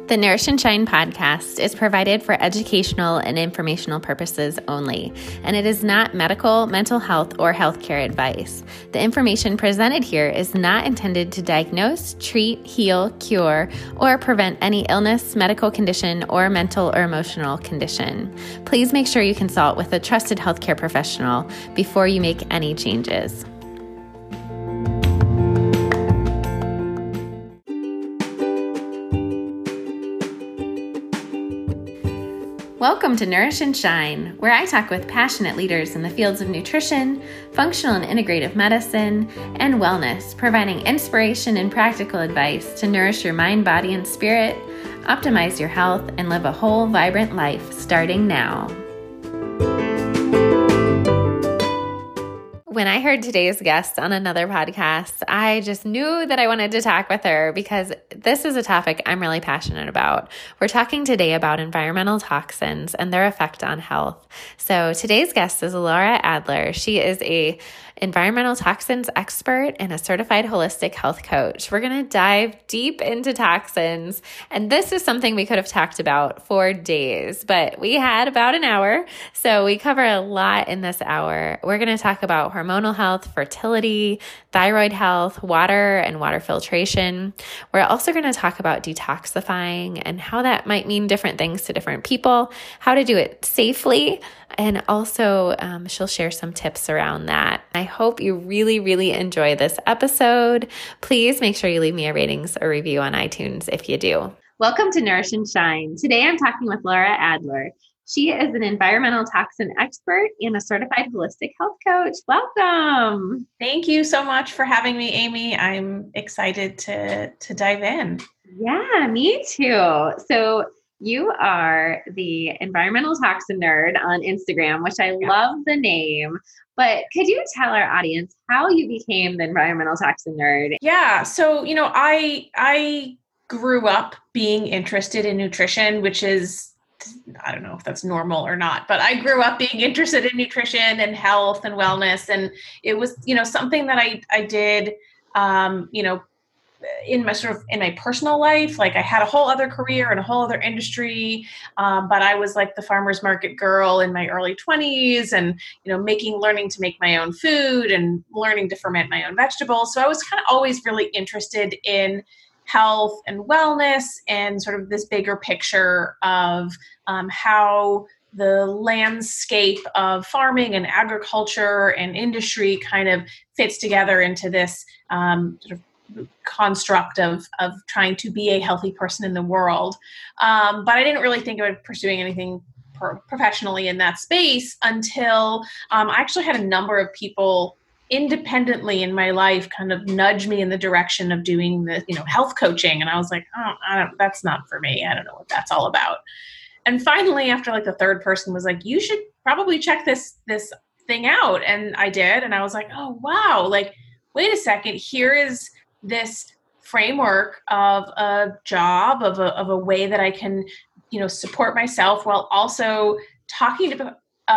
The Nourish and Shine podcast is provided for educational and informational purposes only, and it is not medical, mental health, or healthcare advice. The information presented here is not intended to diagnose, treat, heal, cure, or prevent any illness, medical condition, or mental or emotional condition. Please make sure you consult with a trusted healthcare professional before you make any changes. Welcome to Nourish and Shine, where I talk with passionate leaders in the fields of nutrition, functional and integrative medicine, and wellness, providing inspiration and practical advice to nourish your mind, body, and spirit, optimize your health, and live a whole, vibrant life starting now. When I heard today's guest on another podcast, I just knew that I wanted to talk with her because this is a topic I'm really passionate about. We're talking today about environmental toxins and their effect on health. So today's guest is Laura Adler. She is a environmental toxins expert and a certified holistic health coach. We're going to dive deep into toxins, and this is something we could have talked about for days, but we had about an hour, so we cover a lot in this hour. We're going to talk about hormonal health, fertility, thyroid health, water and water filtration. We're also going to talk about detoxifying and how that might mean different things to different people, how to do it safely, and also she'll share some tips around that. I hope you really, really enjoy this episode. Please make sure you leave me a ratings or review on iTunes if you do. Welcome to Nourish and Shine. Today I'm talking with Laura Adler. She is an environmental toxin expert and a certified holistic health coach. Welcome. Thank you so much for having me, Amy. I'm excited to dive in. Yeah, me too. So you are the environmental toxin nerd on Instagram, which I love the name. But could you tell our audience how you became the environmental toxin nerd? Yeah. So, I grew up being interested in nutrition, which is, I don't know if that's normal or not, but I grew up being interested in nutrition and health and wellness. And it was, something that I did, in my personal life. Like I had a whole other career and a whole other industry. But I was like the farmer's market girl in my early 20s and, learning to make my own food and learning to ferment my own vegetables. So I was kind of always really interested in health and wellness and sort of this bigger picture of how the landscape of farming and agriculture and industry kind of fits together into this sort of construct of trying to be a healthy person in the world. But I didn't really think about pursuing anything professionally in that space until I actually had a number of people independently in my life kind of nudge me in the direction of doing the, health coaching. And I was like, that's not for me. I don't know what that's all about. And finally, after like the third person was like, you should probably check this thing out. And I did. And I was like, oh, wow. Like, wait a second, here is this framework of a job, of a way that I can, support myself while also talking about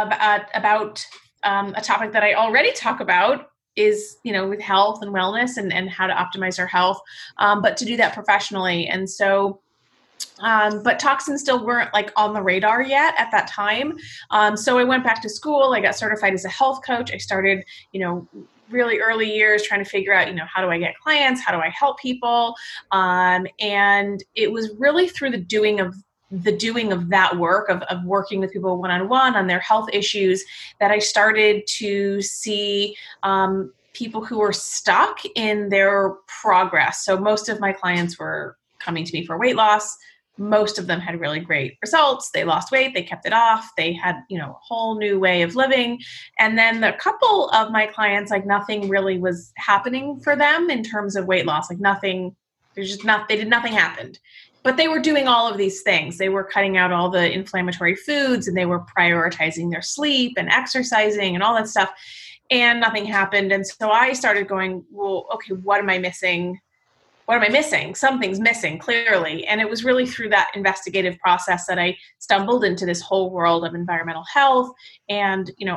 a topic that I already talk about is, with health and wellness and how to optimize our health, but to do that professionally. And so, but toxins still weren't like on the radar yet at that time. So I went back to school. I got certified as a health coach. I started, really early years trying to figure out, how do I get clients? How do I help people? And it was really through the doing of that work of working with people one-on-one on their health issues that I started to see people who were stuck in their progress. So most of my clients were coming to me for weight loss. Most of them had really great results. They lost weight, they kept it off, they had, a whole new way of living. And then a couple of my clients, like nothing really was happening for them in terms of weight loss. Like nothing, nothing happened. But they were doing all of these things. They were cutting out all the inflammatory foods and they were prioritizing their sleep and exercising and all that stuff. And nothing happened. And so I started going, well, okay, what am I missing? What am I missing? Something's missing, clearly. And it was really through that investigative process that I stumbled into this whole world of environmental health and,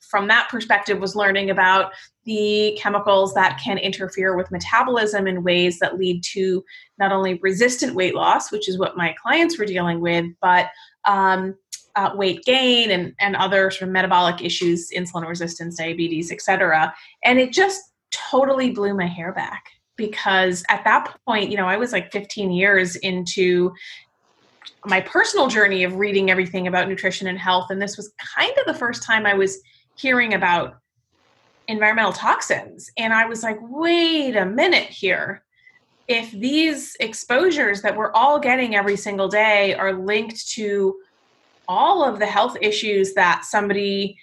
from that perspective was learning about the chemicals that can interfere with metabolism in ways that lead to not only resistant weight loss, which is what my clients were dealing with, but weight gain and other sort of metabolic issues, insulin resistance, diabetes, et cetera. And it just totally blew my hair back, because at that point, I was like 15 years into my personal journey of reading everything about nutrition and health. And this was kind of the first time I was hearing about environmental toxins. And I was like, wait a minute here. If these exposures that we're all getting every single day are linked to all of the health issues that somebody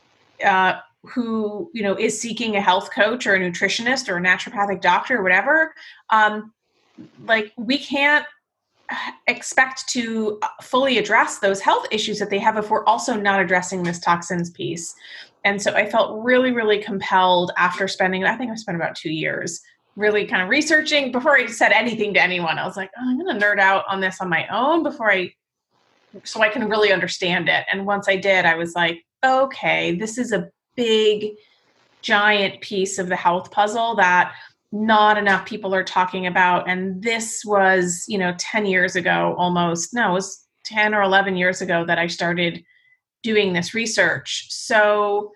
who is seeking a health coach or a nutritionist or a naturopathic doctor or whatever, like we can't expect to fully address those health issues that they have if we're also not addressing this toxins piece. And so I felt really, really compelled after spending, I think I spent about 2 years really kind of researching before I said anything to anyone. I was like, I'm going to nerd out on this on my own so I can really understand it. And once I did, I was like, okay, this is a big, giant piece of the health puzzle that not enough people are talking about. And this was, 10 years ago almost. No, it was 10 or 11 years ago that I started doing this research. So,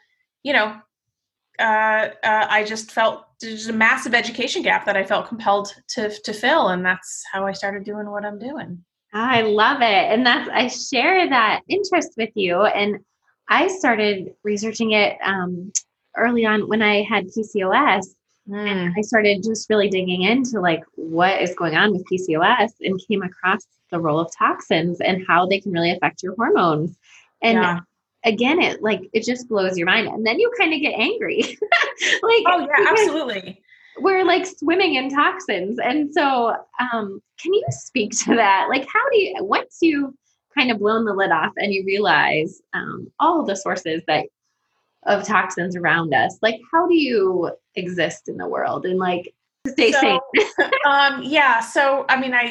I just felt there's a massive education gap that I felt compelled to fill. And that's how I started doing what I'm doing. I love it. And I share that interest with you. And I started researching it early on when I had PCOS. And I started just really digging into like what is going on with PCOS and came across the role of toxins and how they can really affect your hormones. And again, it just blows your mind. And then you kind of get angry. Oh yeah, absolutely. We're like swimming in toxins. And so, can you speak to that? Like, once you kind of blown the lid off and you realize, all the sources of toxins around us, like, how do you exist in the world and like stay sane? Yeah. So, I mean,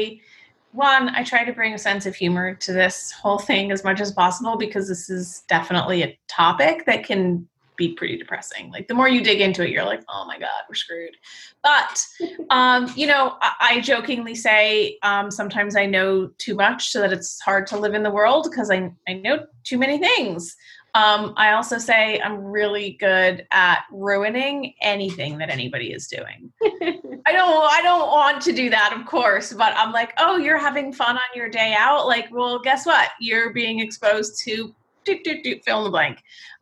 I try to bring a sense of humor to this whole thing as much as possible, because this is definitely a topic that can be pretty depressing. Like the more you dig into it, you're like, oh my God, we're screwed. But, I jokingly say, sometimes I know too much so that it's hard to live in the world because I know too many things. I also say I'm really good at ruining anything that anybody is doing. I don't want to do that, of course, but I'm like, oh, you're having fun on your day out? Like, well, guess what? You're being exposed to fill in the blank.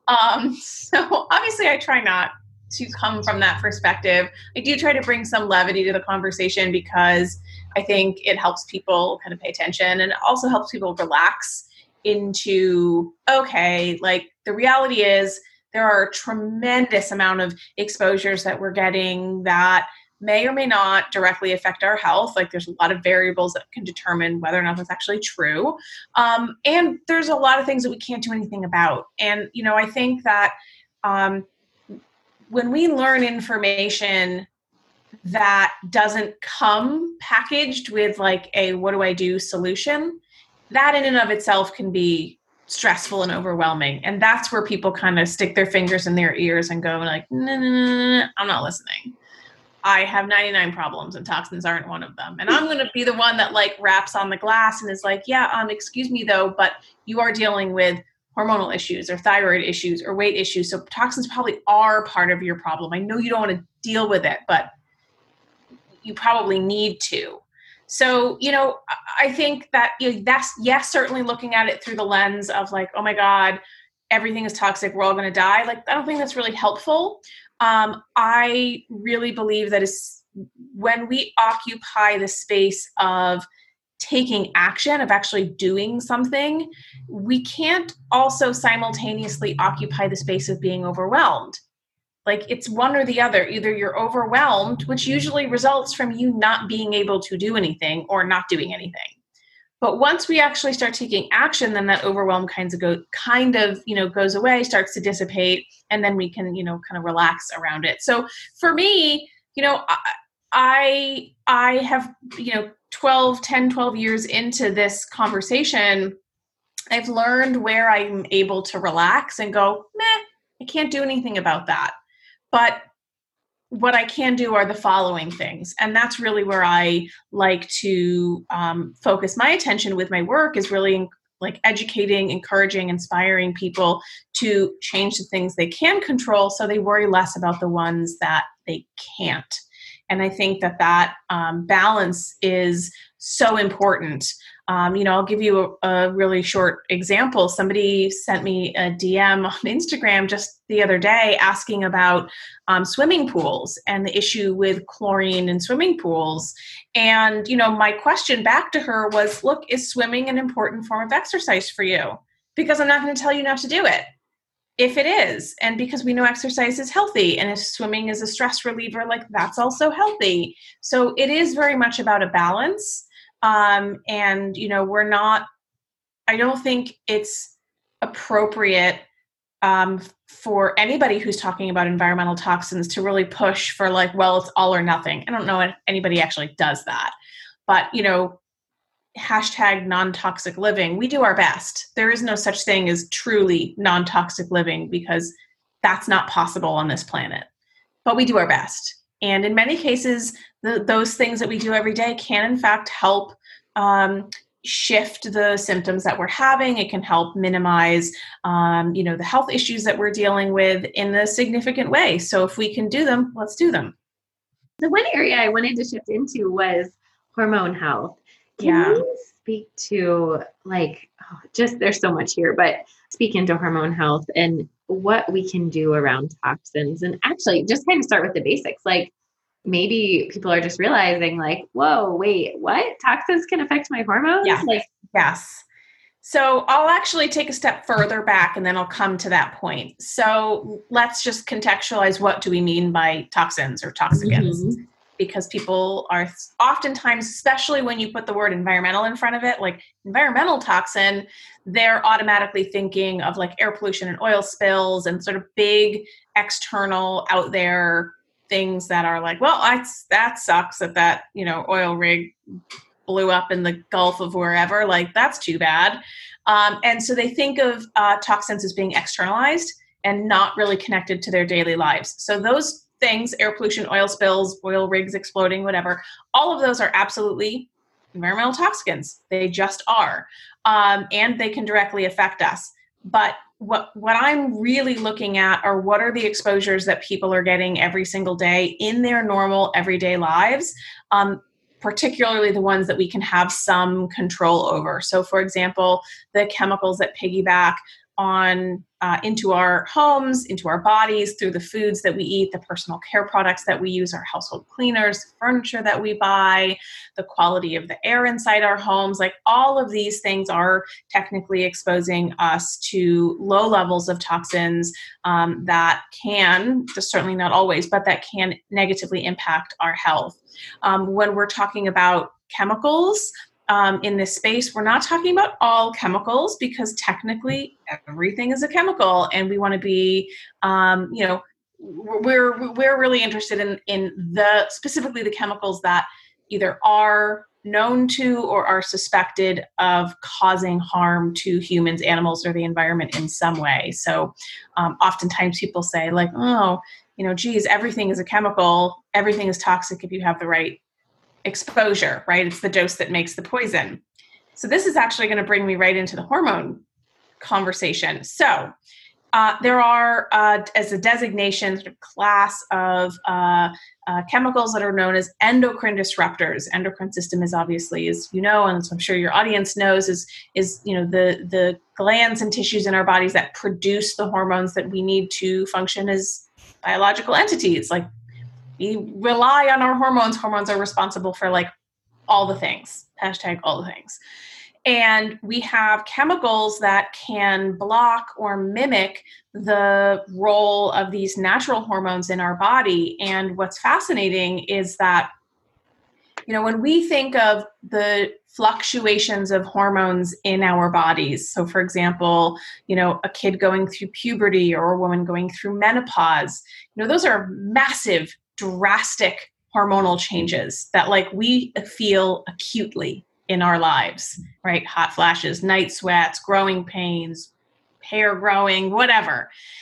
So obviously I try not to come from that perspective. I do try to bring some levity to the conversation because I think it helps people kind of pay attention, and it also helps people relax into, okay, like the reality is there are a tremendous amount of exposures that we're getting that may or may not directly affect our health. Like there's a lot of variables that can determine whether or not that's actually true. And there's a lot of things that we can't do anything about. And, I think that when we learn information that doesn't come packaged with like a what do I do solution, that in and of itself can be stressful and overwhelming. And that's where people kind of stick their fingers in their ears and go like, no, I'm not listening. I have 99 problems and toxins aren't one of them. And I'm going to be the one that like raps on the glass and is like, yeah, excuse me though, but you are dealing with hormonal issues or thyroid issues or weight issues. So toxins probably are part of your problem. I know you don't want to deal with it, but you probably need to. So, I think that that's, yes, certainly looking at it through the lens of like, oh my God, everything is toxic, we're all going to die. Like, I don't think that's really helpful. I really believe that is when we occupy the space of taking action, of actually doing something, we can't also simultaneously occupy the space of being overwhelmed. Like it's one or the other. Either you're overwhelmed, which usually results from you not being able to do anything or not doing anything. But once we actually start taking action, then that overwhelm kind of goes away, starts to dissipate, and then we can, kind of relax around it. So for me, I have, 12 years into this conversation, I've learned where I'm able to relax and go, meh, I can't do anything about that. But what I can do are the following things. And that's really where I like to focus my attention with my work, is really like educating, encouraging, inspiring people to change the things they can control so they worry less about the ones that they can't. And I think that balance is so important. I'll give you a really short example. Somebody sent me a DM on Instagram just the other day asking about swimming pools and the issue with chlorine in swimming pools. And, my question back to her was, look, is swimming an important form of exercise for you? Because I'm not going to tell you not to do it if it is. And because we know exercise is healthy, and if swimming is a stress reliever, like that's also healthy. So it is very much about a balance. I don't think it's appropriate for anybody who's talking about environmental toxins to really push for like, well, it's all or nothing. I don't know if anybody actually does that, but hashtag non-toxic living. We do our best. There is no such thing as truly non-toxic living, because that's not possible on this planet, but we do our best. And in many cases, those things that we do every day can, in fact, help shift the symptoms that we're having. It can help minimize, the health issues that we're dealing with in a significant way. So if we can do them, let's do them. The one area I wanted to shift into was hormone health. Can you speak to there's so much here, but speak into hormone health and what we can do around toxins, and actually just kind of start with the basics. Like maybe people are just realizing like, whoa, wait, what? Toxins can affect my hormones? Yeah. Yes. So I'll actually take a step further back and then I'll come to that point. So let's just contextualize, what do we mean by toxins or toxicants? Mm-hmm. Because people are oftentimes, especially when you put the word environmental in front of it, like environmental toxin, they're automatically thinking of like air pollution and oil spills and sort of big external out there things that are like, well, that sucks that oil rig blew up in the Gulf of wherever, like that's too bad. And so they think of toxins as being externalized and not really connected to their daily lives. So those things, air pollution, oil spills, oil rigs exploding, whatever, all of those are absolutely environmental toxicants. They just are. And they can directly affect us. But what I'm really looking at are what are the exposures that people are getting every single day in their normal everyday lives, particularly the ones that we can have some control over. So for example, the chemicals that piggyback on into our homes, into our bodies, through the foods that we eat, the personal care products that we use, our household cleaners, furniture that we buy, the quality of the air inside our homes, like all of these things are technically exposing us to low levels of toxins that can, just certainly not always, but that can negatively impact our health. When we're talking about chemicals, in this space, we're not talking about all chemicals, because technically everything is a chemical, and we want to be, we're really interested in the specifically the chemicals that either are known to or are suspected of causing harm to humans, animals, or the environment in some way. So oftentimes people say like, oh, geez, everything is a chemical, everything is toxic if you have the right exposure, right? It's the dose that makes the poison. So this is actually going to bring me right into the hormone conversation. So there are, as a designation, sort of class of chemicals that are known as endocrine disruptors. Endocrine system is obviously, as you know, and so I'm sure your audience knows, is the glands and tissues in our bodies that produce the hormones that we need to function as biological entities. Like, we rely on our hormones. Hormones are responsible for like all the things, hashtag all the things. And we have chemicals that can block or mimic the role of these natural hormones in our body. And what's fascinating is that, when we think of the fluctuations of hormones in our bodies, so for example, a kid going through puberty or a woman going through menopause, those are massive, drastic hormonal changes that like we feel acutely in our lives, right? Hot flashes, night sweats, growing pains, hair growing, whatever.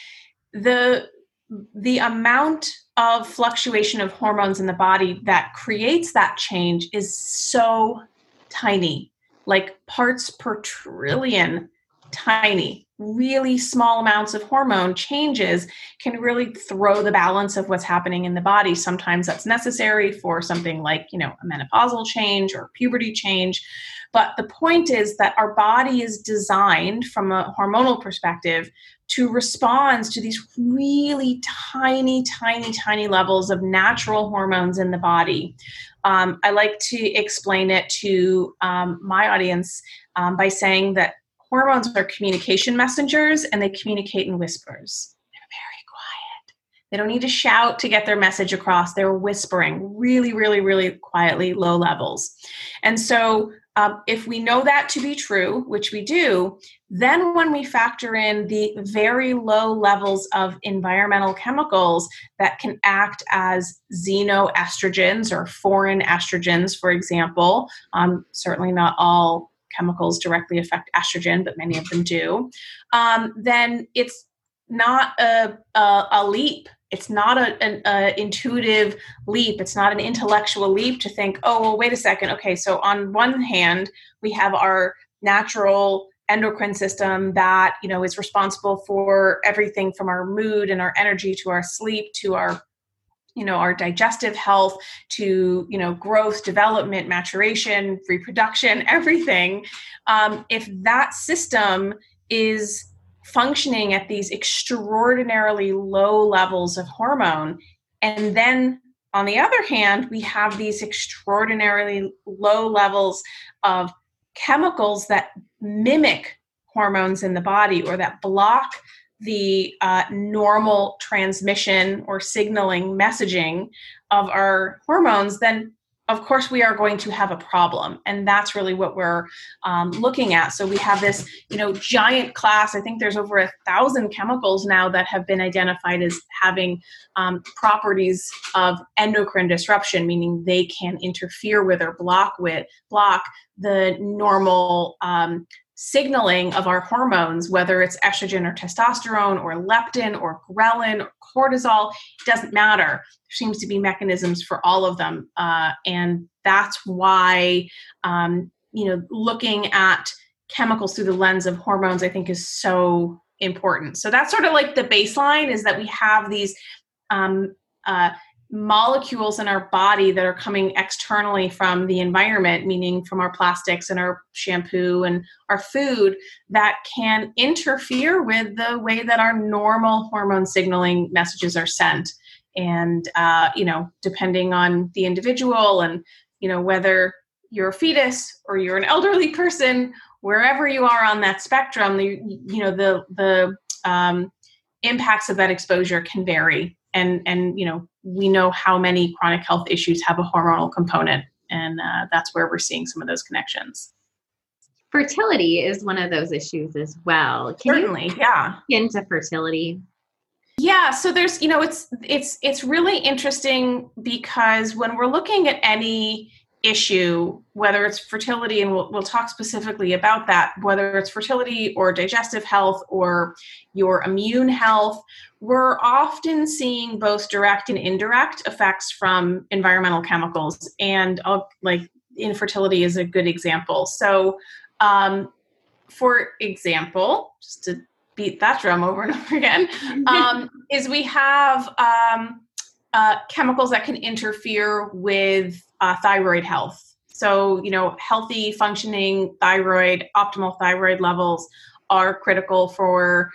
the amount of fluctuation of hormones in the body that creates that change is so tiny, like parts per trillion, tiny. Really small amounts of hormone changes can really throw the balance of what's happening in the body. Sometimes that's necessary for something like, a menopausal change or puberty change. But the point is that our body is designed from a hormonal perspective to respond to these really tiny, tiny, tiny levels of natural hormones in the body. I like to explain it to my audience by saying that hormones are communication messengers, and they communicate in whispers. They're very quiet. They don't need to shout to get their message across. They're whispering really, really, really quietly, low levels. And so if we know that to be true, which we do, then when we factor in the very low levels of environmental chemicals that can act as xenoestrogens or foreign estrogens, for example, certainly not all chemicals directly affect estrogen, but many of them do, then it's not a leap. It's not an intuitive leap. It's not an intellectual leap to think, oh, well, wait a second. Okay, so on one hand, we have our natural endocrine system that, is responsible for everything from our mood and our energy to our sleep to our our digestive health to, growth, development, maturation, reproduction, everything. If that system is functioning at these extraordinarily low levels of hormone, and then on the other hand, we have these extraordinarily low levels of chemicals that mimic hormones in the body or that block the normal transmission or signaling messaging of our hormones, then of course we are going to have a problem. And that's really what we're looking at. So we have this, giant class. I think there's over 1,000 chemicals now that have been identified as having properties of endocrine disruption, meaning they can interfere with or block the normal signaling of our hormones, whether it's estrogen or testosterone or leptin or ghrelin or cortisol, it doesn't matter. There seems to be mechanisms for all of them. And that's why, looking at chemicals through the lens of hormones, I think is so important. So that's sort of like the baseline, is that we have these molecules in our body that are coming externally from the environment, meaning from our plastics and our shampoo and our food, that can interfere with the way that our normal hormone signaling messages are sent. And, depending on the individual and, whether you're a fetus or you're an elderly person, wherever you are on that spectrum, the impacts of that exposure can vary. And we know how many chronic health issues have a hormonal component, and that's where we're seeing some of those connections. Fertility is one of those issues as well. Certainly, yeah. Into fertility. Yeah, so there's, it's really interesting because when we're looking at any issue, whether it's fertility, and we'll talk specifically about that, whether it's fertility or digestive health or your immune health, we're often seeing both direct and indirect effects from environmental chemicals. And like infertility is a good example. So, for example, just to beat that drum over and over again, is we have chemicals that can interfere with thyroid health. So, healthy functioning thyroid, optimal thyroid levels are critical for,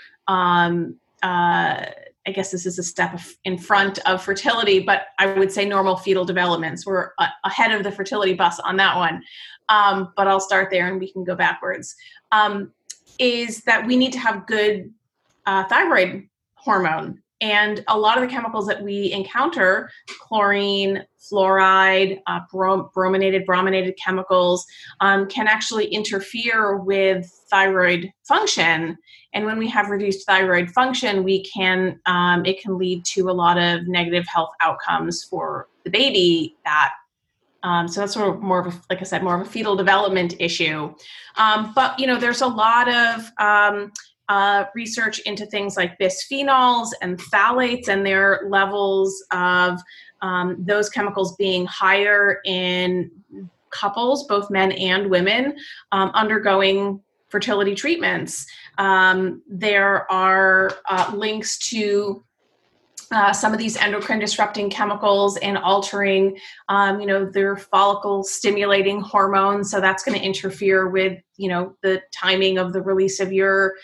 I guess this is a step in front of fertility, but I would say normal fetal developments. We're ahead of the fertility bus on that one. But I'll start there and we can go backwards. Is that we need to have good thyroid hormone. And a lot of the chemicals that we encounter, chlorine, fluoride, brominated chemicals, can actually interfere with thyroid function. And when we have reduced thyroid function, it can lead to a lot of negative health outcomes for the baby. So that's sort of more of like I said, more of a fetal development issue. But there's a lot of research into things like bisphenols and phthalates and their levels of those chemicals being higher in couples, both men and women, undergoing fertility treatments. There are links to some of these endocrine disrupting chemicals and altering, their follicle stimulating hormones. So that's going to interfere with, the timing of the release of your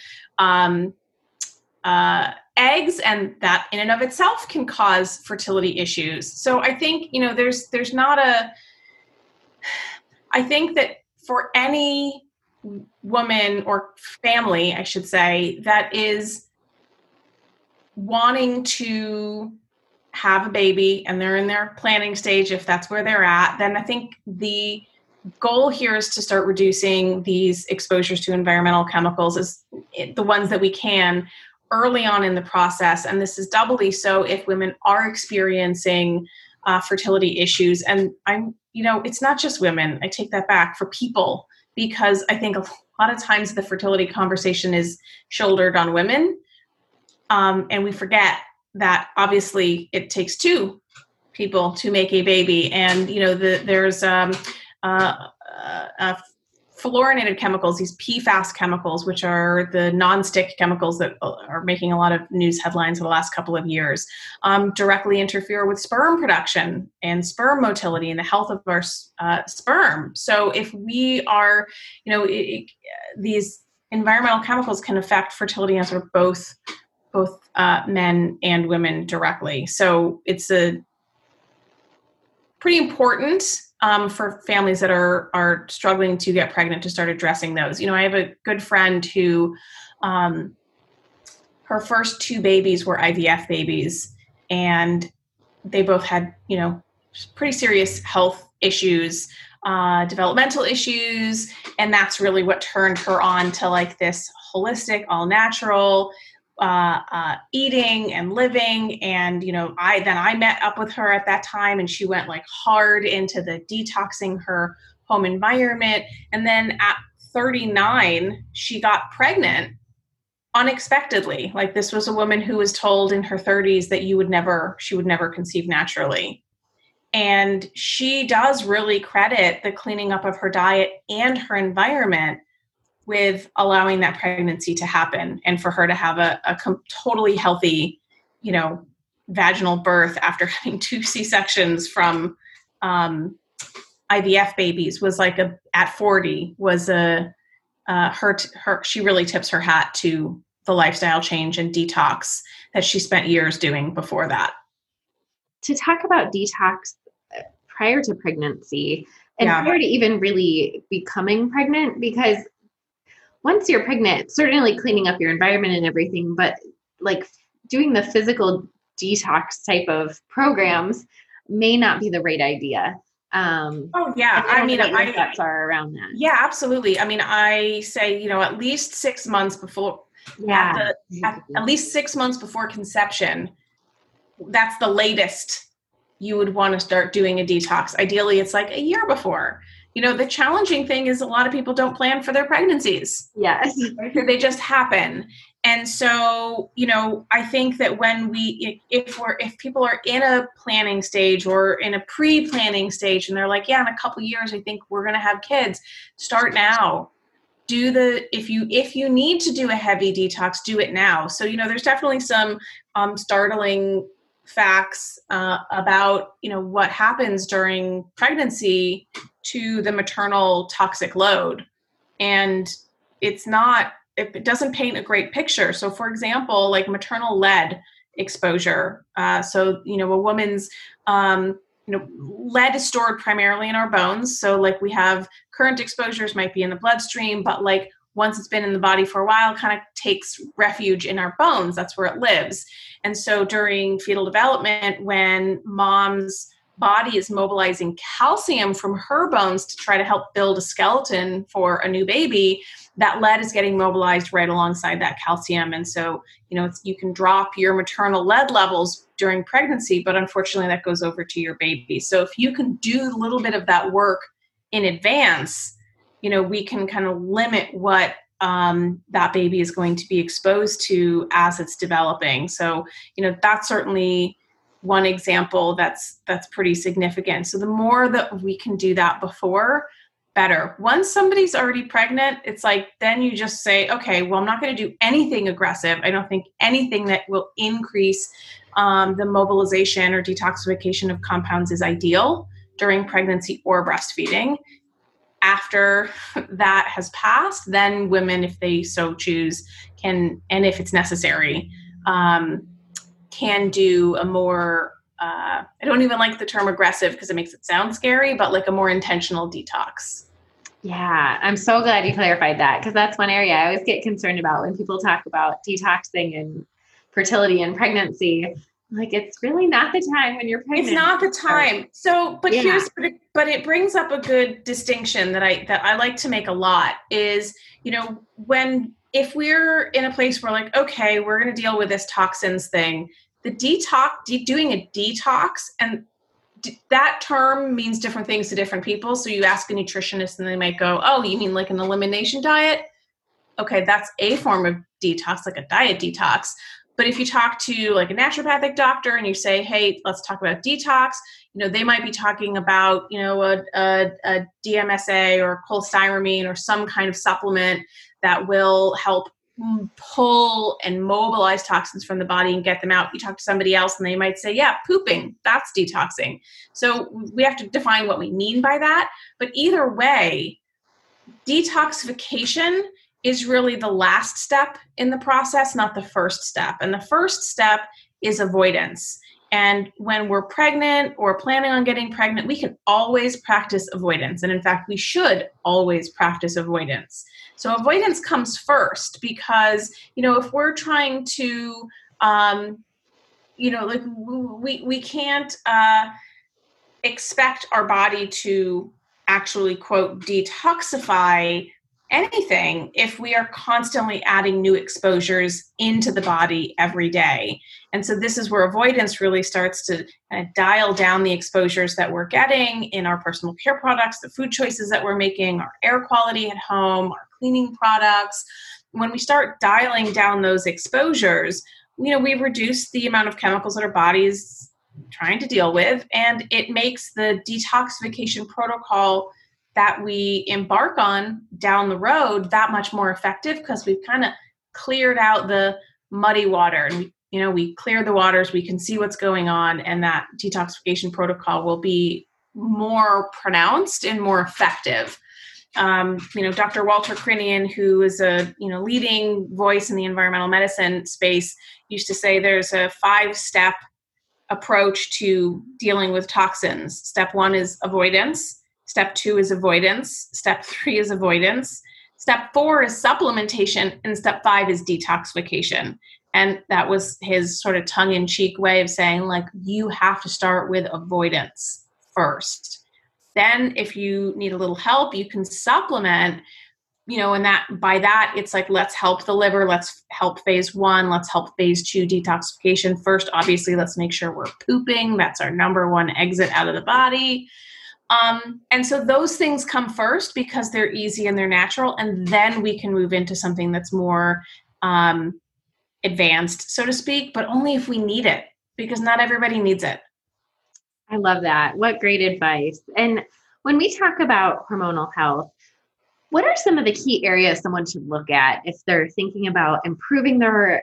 eggs, and that in and of itself can cause fertility issues. So I think, there's not I think that for any woman or family, I should say, that is wanting to have a baby and they're in their planning stage, if that's where they're at, then I think the goal here is to start reducing these exposures to environmental chemicals, as the ones that we can, early on in the process. And this is doubly so if women are experiencing fertility issues. And it's not just women. I take that back, for people, because I think a lot of times the fertility conversation is shouldered on women. And we forget that obviously it takes two people to make a baby. And, there's fluorinated chemicals, these PFAS chemicals, which are the non-stick chemicals that are making a lot of news headlines in the last couple of years, directly interfere with sperm production and sperm motility and the health of our sperm. So if we are, these environmental chemicals can affect fertility in sort of both men and women directly. So it's a pretty important for families that are struggling to get pregnant to start addressing those. I have a good friend who her first two babies were IVF babies, and they both had, pretty serious health issues, developmental issues. And that's really what turned her on to like this holistic, all natural eating and living. And, I met up with her at that time, and she went like hard into the detoxing her home environment. And then at 39, she got pregnant unexpectedly. Like, this was a woman who was told in her 30s that she would never conceive naturally. And she does really credit the cleaning up of her diet and her environment with allowing that pregnancy to happen, and for her to have a totally healthy, vaginal birth after having 2 C-sections from IVF babies was like at 40 was she really tips her hat to the lifestyle change and detox that she spent years doing before that. To talk about detox prior to pregnancy and prior to even really becoming pregnant, because once you're pregnant, certainly cleaning up your environment and everything, but like doing the physical detox type of programs may not be the right idea. What steps are around that. Yeah, absolutely. I mean, I say, at least 6 months before, at least 6 months before conception, that's the latest you would want to start doing a detox. Ideally, it's like a year before. The challenging thing is a lot of people don't plan for their pregnancies. Yes. They just happen. And so, I think that when if people are in a planning stage or in a pre-planning stage and they're like, in a couple of years, I think we're going to have kids, start now. If you need to do a heavy detox, do it now. So, there's definitely some startling facts about, what happens during pregnancy to the maternal toxic load. And it doesn't paint a great picture. So for example, like maternal lead exposure. A woman's, lead is stored primarily in our bones. So like we have current exposures might be in the bloodstream, but like once it's been in the body for a while, kind of takes refuge in our bones. That's where it lives. And so during fetal development, when mom's body is mobilizing calcium from her bones to try to help build a skeleton for a new baby, that lead is getting mobilized right alongside that calcium. And so, you can drop your maternal lead levels during pregnancy, but unfortunately that goes over to your baby. So if you can do a little bit of that work in advance, we can kind of limit what that baby is going to be exposed to as it's developing. So, that's certainly one example that's pretty significant. So the more that we can do that before, better. Once somebody's already pregnant, it's like, then you just say, okay, well, I'm not going to do anything aggressive. I don't think anything that will increase the mobilization or detoxification of compounds is ideal during pregnancy or breastfeeding. After that has passed, then women, if they so choose, can, and if it's necessary, can do a more, I don't even like the term aggressive because it makes it sound scary, but like a more intentional detox. Yeah, I'm so glad you clarified that, because that's one area I always get concerned about when people talk about detoxing and fertility and pregnancy. Like, it's really not the time when you're pregnant. It's not the time. So, but but it brings up a good distinction that I like to make a lot is, if we're in a place where like, okay, we're going to deal with this toxins thing, the doing a detox, and that term means different things to different people. So you ask a nutritionist and they might go, oh, you mean like an elimination diet? Okay, that's a form of detox, like a diet detox. But if you talk to like a naturopathic doctor and you say, hey, let's talk about detox, they might be talking about, a DMSA or cholestyramine or some kind of supplement that will help pull and mobilize toxins from the body and get them out. You talk to somebody else and they might say, yeah, pooping, that's detoxing. So we have to define what we mean by that. But either way, detoxification is really the last step in the process, not the first step. And the first step is avoidance. And when we're pregnant or planning on getting pregnant, we can always practice avoidance. And in fact, we should always practice avoidance. So avoidance comes first because, if we're trying to, we can't expect our body to actually, quote, detoxify anything if we are constantly adding new exposures into the body every day. And so this is where avoidance really starts to kind of dial down the exposures that we're getting in our personal care products, the food choices that we're making, our air quality at home, our cleaning products. When we start dialing down those exposures, we reduce the amount of chemicals that our body's trying to deal with, and it makes the detoxification protocol that we embark on down the road that much more effective, because we've kind of cleared out the muddy water, and we clear the waters, we can see what's going on, and that detoxification protocol will be more pronounced and more effective. Dr. Walter Crinian, who is a leading voice in the environmental medicine space, used to say there's a 5-step approach to dealing with toxins. Step 1 is avoidance. Step 2 is avoidance. Step 3 is avoidance. Step 4 is supplementation. And step 5 is detoxification. And that was his sort of tongue-in-cheek way of saying, like, you have to start with avoidance first. Then if you need a little help, you can supplement, and by that, it's like, let's help the liver. Let's help phase 1. Let's help phase 2 detoxification. First, obviously, let's make sure we're pooping. That's our number one exit out of the body. And so those things come first because they're easy and they're natural. And then we can move into something that's more advanced, so to speak, but only if we need it, because not everybody needs it. I love that. What great advice. And when we talk about hormonal health, what are some of the key areas someone should look at if they're thinking about improving their,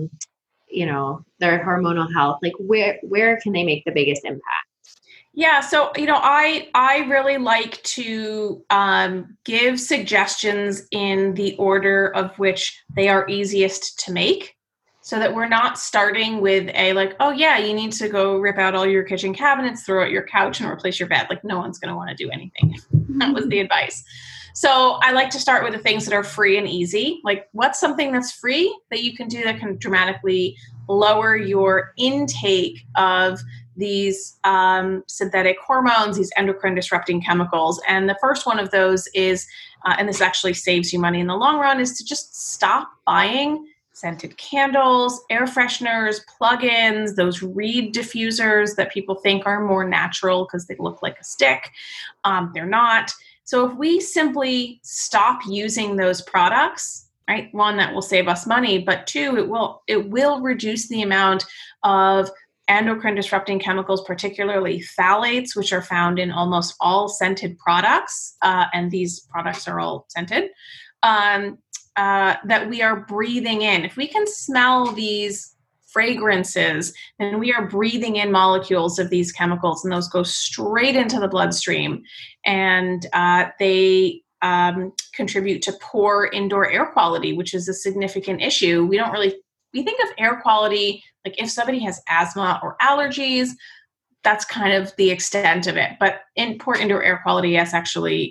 their hormonal health? Like, where can they make the biggest impact? Yeah, so I really like to give suggestions in the order of which they are easiest to make, so that we're not starting with a like, oh yeah, you need to go rip out all your kitchen cabinets, throw out your couch, and replace your bed. Like, no one's going to want to do anything. That was the advice. So I like to start with the things that are free and easy. Like, what's something that's free that you can do that can dramatically lower your intake of these synthetic hormones, these endocrine disrupting chemicals. And the first one of those is, and this actually saves you money in the long run, is to just stop buying scented candles, air fresheners, plug-ins, those reed diffusers that people think are more natural because they look like a stick. They're not. So if we simply stop using those products, right, one, that will save us money, but two, it will reduce the amount of endocrine disrupting chemicals, particularly phthalates, which are found in almost all scented products, and these products are all scented, that we are breathing in. If we can smell these fragrances, then we are breathing in molecules of these chemicals, and those go straight into the bloodstream, and they contribute to poor indoor air quality, which is a significant issue. We think of air quality like if somebody has asthma or allergies, that's kind of the extent of it. But in poor indoor air quality, yes, actually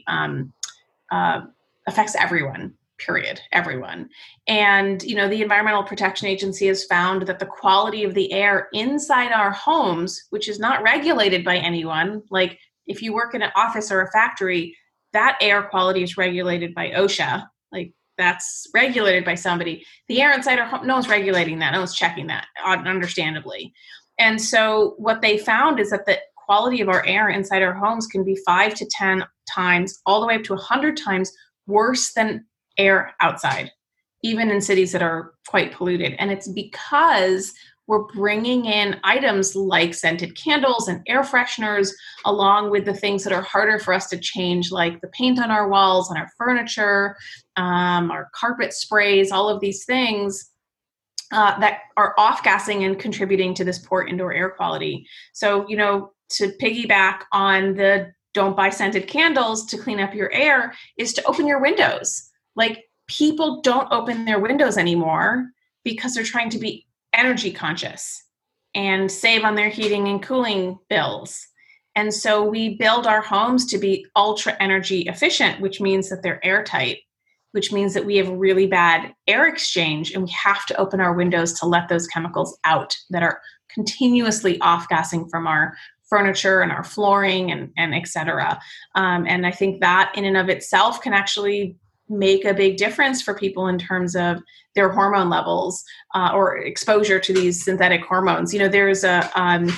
affects everyone. Period. Everyone. And, the Environmental Protection Agency has found that the quality of the air inside our homes, which is not regulated by anyone, like if you work in an office or a factory, that air quality is regulated by OSHA. Like that's regulated by somebody. The air inside our home, no one's regulating that. No one's checking that, understandably. And so what they found is that the quality of our air inside our homes can be 5 to 10 times, all the way up to 100 times worse than air outside, even in cities that are quite polluted. And it's because we're bringing in items like scented candles and air fresheners, along with the things that are harder for us to change, like the paint on our walls, on our furniture, our carpet sprays, all of these things that are off-gassing and contributing to this poor indoor air quality. So, to piggyback on the don't buy scented candles to clean up your air is to open your windows. Like people don't open their windows anymore because they're trying to be energy conscious and save on their heating and cooling bills. And so we build our homes to be ultra energy efficient, which means that they're airtight, which means that we have really bad air exchange, and we have to open our windows to let those chemicals out that are continuously off-gassing from our furniture and our flooring and et cetera. And I think that in and of itself can actually make a big difference for people in terms of their hormone levels or exposure to these synthetic hormones. There's a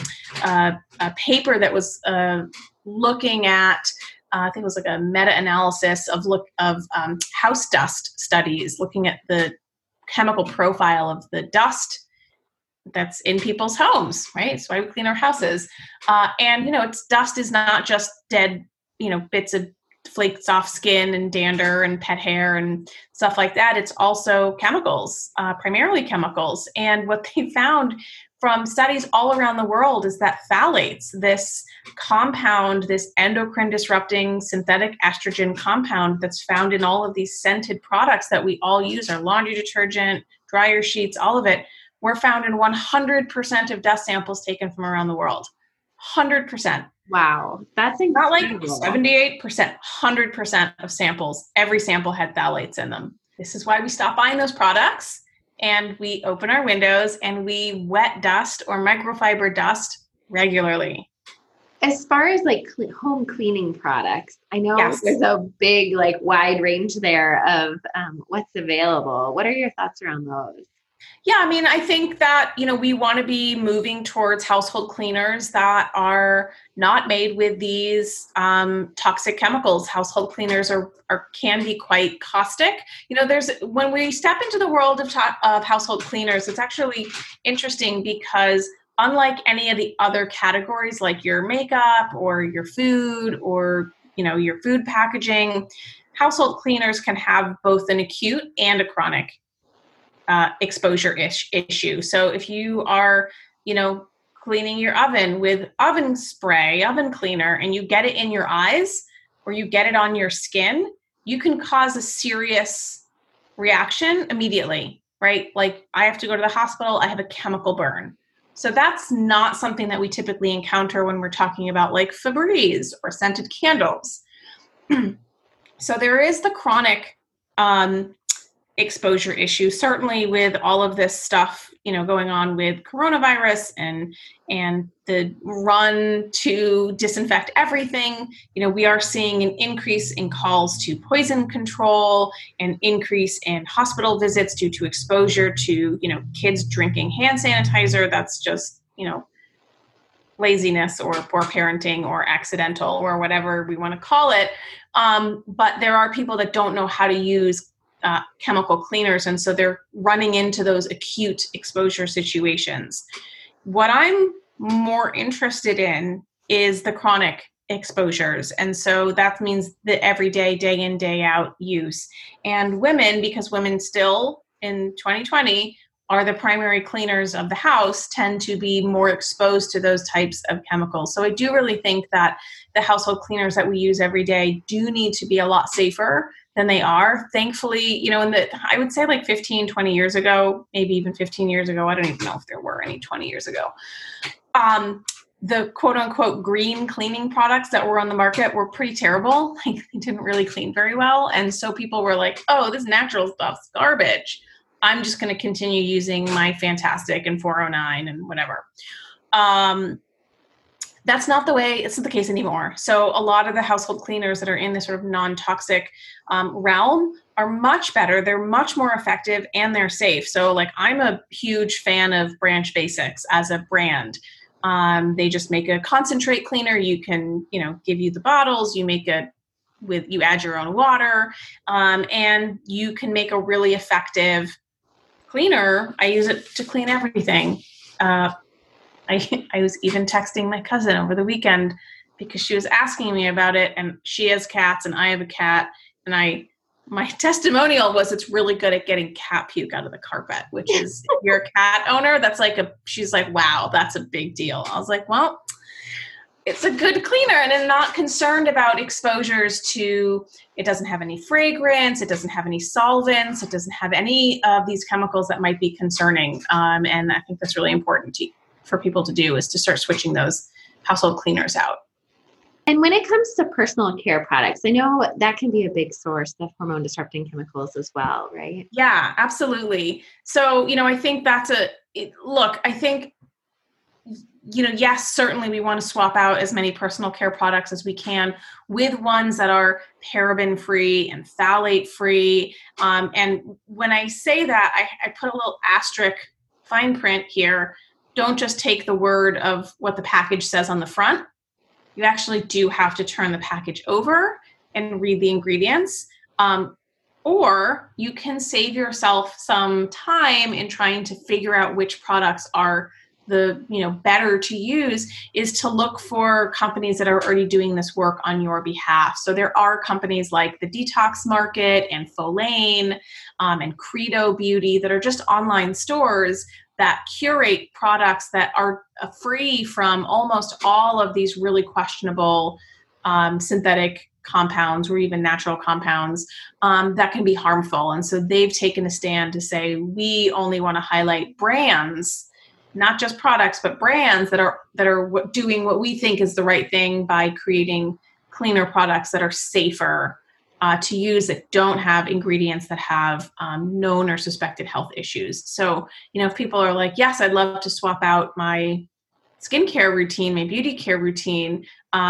paper that was looking at, I think it was like a meta-analysis of house dust studies, looking at the chemical profile of the dust that's in people's homes, right? That's why we clean our houses. And dust is not just dead, bits of flakes off skin and dander and pet hair and stuff like that. It's also chemicals, primarily chemicals. And what they found from studies all around the world is that phthalates, this compound, this endocrine disrupting synthetic estrogen compound that's found in all of these scented products that we all use, our laundry detergent, dryer sheets, all of it, were found in 100% of dust samples taken from around the world. 100%. Wow, that's incredible. Not like 78%, 100% of samples, every sample had phthalates in them. This is why we stop buying those products and we open our windows and we wet dust or microfiber dust regularly. As far as like home cleaning products, I know Yes. There's a big, wide range there of what's available. What are your thoughts around those? Yeah, I think that, we want to be moving towards household cleaners that are not made with these toxic chemicals. Household cleaners can be quite caustic. When we step into the world of household cleaners, it's actually interesting because unlike any of the other categories, like your makeup or your food or, your food packaging, household cleaners can have both an acute and a chronic exposure issue. So if you are, cleaning your oven with oven spray, oven cleaner, and you get it in your eyes or you get it on your skin, you can cause a serious reaction immediately, right? Like I have to go to the hospital, I have a chemical burn. So that's not something that we typically encounter when we're talking about like Febreze or scented candles. So there is the chronic exposure issue, certainly with all of this stuff, going on with coronavirus and the run to disinfect everything. We are seeing an increase in calls to poison control, an increase in hospital visits due to exposure to, kids drinking hand sanitizer. That's just, laziness or poor parenting or accidental or whatever we want to call it. But there are people that don't know how to use chemical cleaners. And so they're running into those acute exposure situations. What I'm more interested in is the chronic exposures. And so that means the everyday, day in, day out use. And women, because women still in 2020 are the primary cleaners of the house, tend to be more exposed to those types of chemicals. So I do really think that the household cleaners that we use every day do need to be a lot safer than they are. Thankfully, I would say like 15, 20 years ago, maybe even 15 years ago, I don't even know if there were any 20 years ago, the quote unquote green cleaning products that were on the market were pretty terrible. Like, they didn't really clean very well. And so people were like, oh, this natural stuff's garbage. I'm just going to continue using my Fantastic and 409 and whatever. That's not the way, it's not the case anymore. So a lot of the household cleaners that are in this sort of non-toxic realm are much better. They're much more effective and they're safe. So like, I'm a huge fan of Branch Basics as a brand. They just make a concentrate cleaner. You can, give you the bottles, you add your own water, and you can make a really effective cleaner. I use it to clean everything. I was even texting my cousin over the weekend because she was asking me about it, and she has cats and I have a cat, and my testimonial was it's really good at getting cat puke out of the carpet, which is, if you're a cat owner, she's like, wow, that's a big deal. I was like, well, it's a good cleaner, and I'm not concerned about exposures to, it doesn't have any fragrance, it doesn't have any solvents, it doesn't have any of these chemicals that might be concerning. And I think that's really important for people to do, is to start switching those household cleaners out. And when it comes to personal care products, I know that can be a big source of hormone disrupting chemicals as well, right? Yeah, absolutely. So, I think yes, certainly we want to swap out as many personal care products as we can with ones that are paraben free and phthalate free. And when I say that, I put a little asterisk fine print here. Don't just take the word of what the package says on the front. You actually do have to turn the package over and read the ingredients. Or you can save yourself some time in trying to figure out which products are the better to use, is to look for companies that are already doing this work on your behalf. So there are companies like the Detox Market and Folane and Credo Beauty that are just online stores that curate products that are free from almost all of these really questionable synthetic compounds or even natural compounds that can be harmful. And so they've taken a stand to say, we only want to highlight brands, not just products, but brands that are doing what we think is the right thing by creating cleaner products that are safer to use, that don't have ingredients that have known or suspected health issues. So, if people are like, yes, I'd love to swap out my skincare routine, my beauty care routine,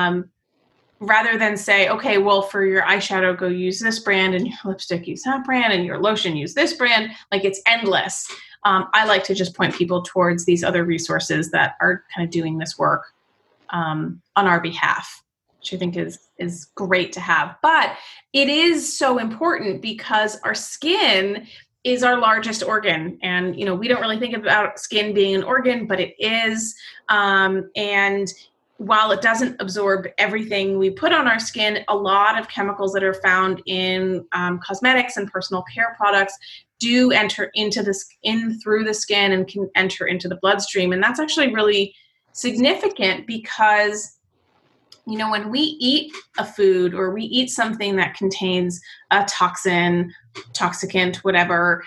rather than say, okay, well, for your eyeshadow, go use this brand, and your lipstick, use that brand, and your lotion, use this brand, like it's endless. I like to just point people towards these other resources that are kind of doing this work on our behalf, which I think is great to have. But it is so important because our skin is our largest organ. And, we don't really think about skin being an organ, but it is. And while it doesn't absorb everything we put on our skin, a lot of chemicals that are found in cosmetics and personal care products do enter through the skin and can enter into the bloodstream. And that's actually really significant because, when we eat a food or we eat something that contains a toxin, toxicant, whatever,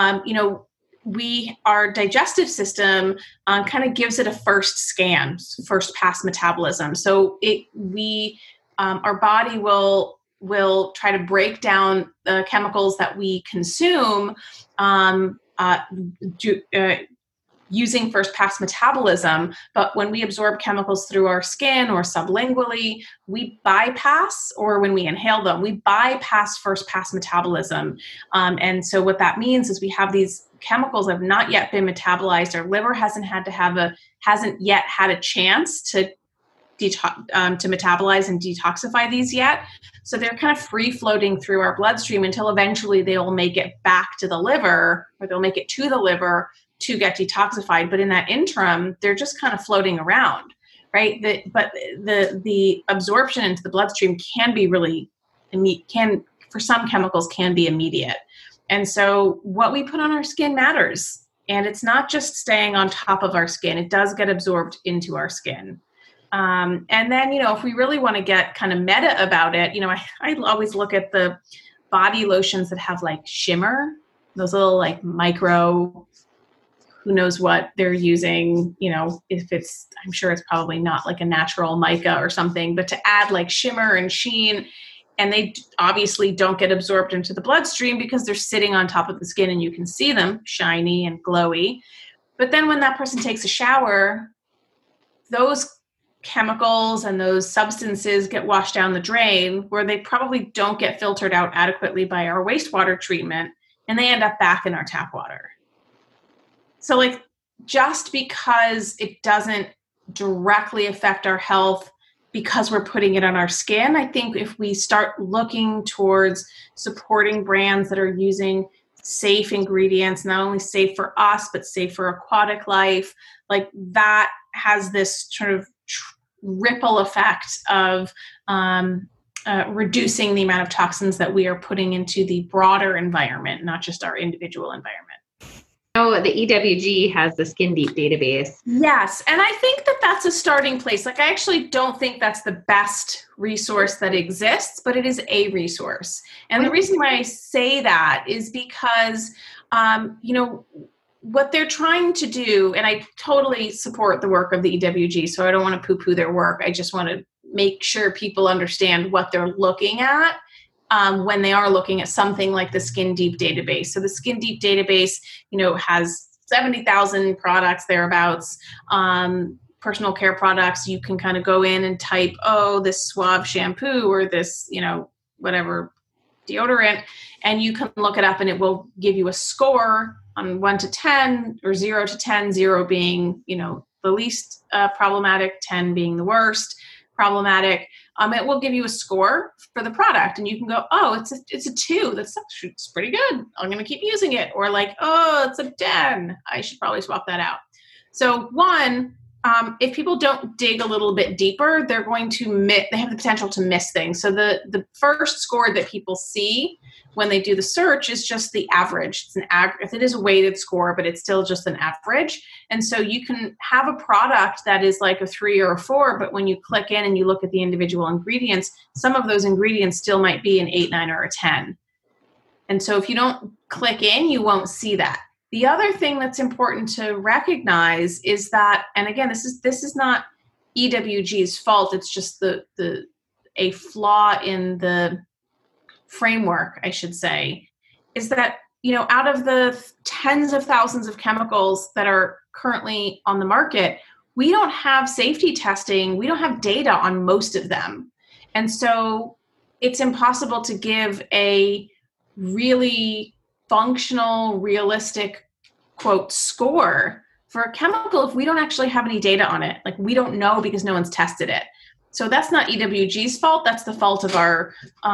our digestive system kind of gives it a first pass metabolism. So our body will try to break down the chemicals that we consume using first pass metabolism, but when we absorb chemicals through our skin or sublingually, we bypass, or when we inhale them, we bypass first pass metabolism. And so what that means is we have these chemicals that have not yet been metabolized. Our liver hasn't yet had a chance to metabolize and detoxify these yet. So they're kind of free floating through our bloodstream until eventually they'll make it back to the liver, or they'll make it to the liver to get detoxified. But in that interim, they're just kind of floating around, right? But the absorption into the bloodstream can be really, for some chemicals, can be immediate. And so what we put on our skin matters. And it's not just staying on top of our skin. It does get absorbed into our skin. And then, if we really want to get kind of meta about it, I always look at the body lotions that have like shimmer, those little like micro, who knows what they're using, I'm sure it's probably not like a natural mica or something, but to add like shimmer and sheen, and they obviously don't get absorbed into the bloodstream because they're sitting on top of the skin and you can see them shiny and glowy. But then when that person takes a shower, those chemicals and those substances get washed down the drain, where they probably don't get filtered out adequately by our wastewater treatment, and they end up back in our tap water. So like, just because it doesn't directly affect our health because we're putting it on our skin, I think if we start looking towards supporting brands that are using safe ingredients, not only safe for us, but safe for aquatic life, like that has this sort of ripple effect of reducing the amount of toxins that we are putting into the broader environment, not just our individual environment. Oh, the EWG has the Skin Deep database. Yes. And I think that that's a starting place. Like, I actually don't think that's the best resource that exists, but it is a resource. And the reason why I say that is because, what they're trying to do, and I totally support the work of the EWG, so I don't want to poo-poo their work. I just want to make sure people understand what they're looking at when they are looking at something like the Skin Deep database. So the Skin Deep database, has 70,000 products thereabouts, personal care products. You can kind of go in and type, this Suave shampoo or this, whatever deodorant, and you can look it up and it will give you a score on 1 to 10 or 0 to 10, 0 being, the least problematic, 10 being the worst problematic. It will give you a score for the product, and you can go, it's a 2. It's pretty good. I'm going to keep using it. Or like, it's a 10. I should probably swap that out. So one, if people don't dig a little bit deeper, they're going to they have the potential to miss things. So the first score that people see when they do the search is just the average. It's it is a weighted score, but it's still just an average. And so you can have a product that is like a 3 or a 4, but when you click in and you look at the individual ingredients, some of those ingredients still might be an 8, 9, or a 10. And so if you don't click in, you won't see that. The other thing that's important to recognize is that, and again, this is not EWG's fault. It's just a flaw in the framework, I should say, is that, out of the tens of thousands of chemicals that are currently on the market, we don't have safety testing. We don't have data on most of them. And so it's impossible to give a really functional, realistic, quote, score for a chemical if we don't actually have any data on it. Like, we don't know because no one's tested it. So that's not EWG's fault. That's the fault of our,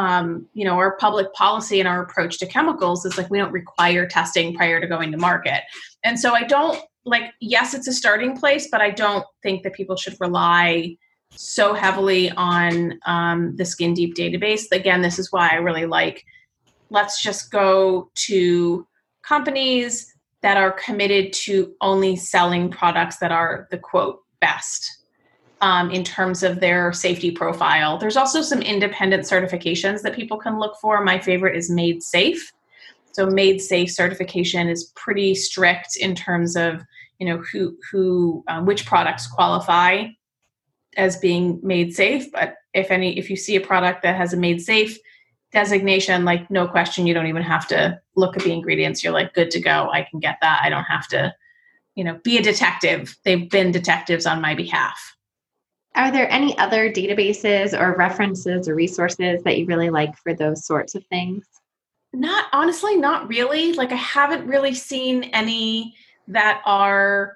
our public policy and our approach to chemicals. Is like, we don't require testing prior to going to market. And so I don't yes, it's a starting place, but I don't think that people should rely so heavily on the Skin Deep database. Again, this is why I really let's just go to companies that are committed to only selling products that are the quote best. In terms of their safety profile. There's also some independent certifications that people can look for. My favorite is Made Safe. So Made Safe certification is pretty strict in terms of, which products qualify as being made safe. But if you see a product that has a Made Safe designation, like, no question, you don't even have to look at the ingredients. You're like, good to go. I can get that. I don't have to, be a detective. They've been detectives on my behalf. Are there any other databases or references or resources that you really like for those sorts of things? Honestly, not really. Like I haven't really seen any that are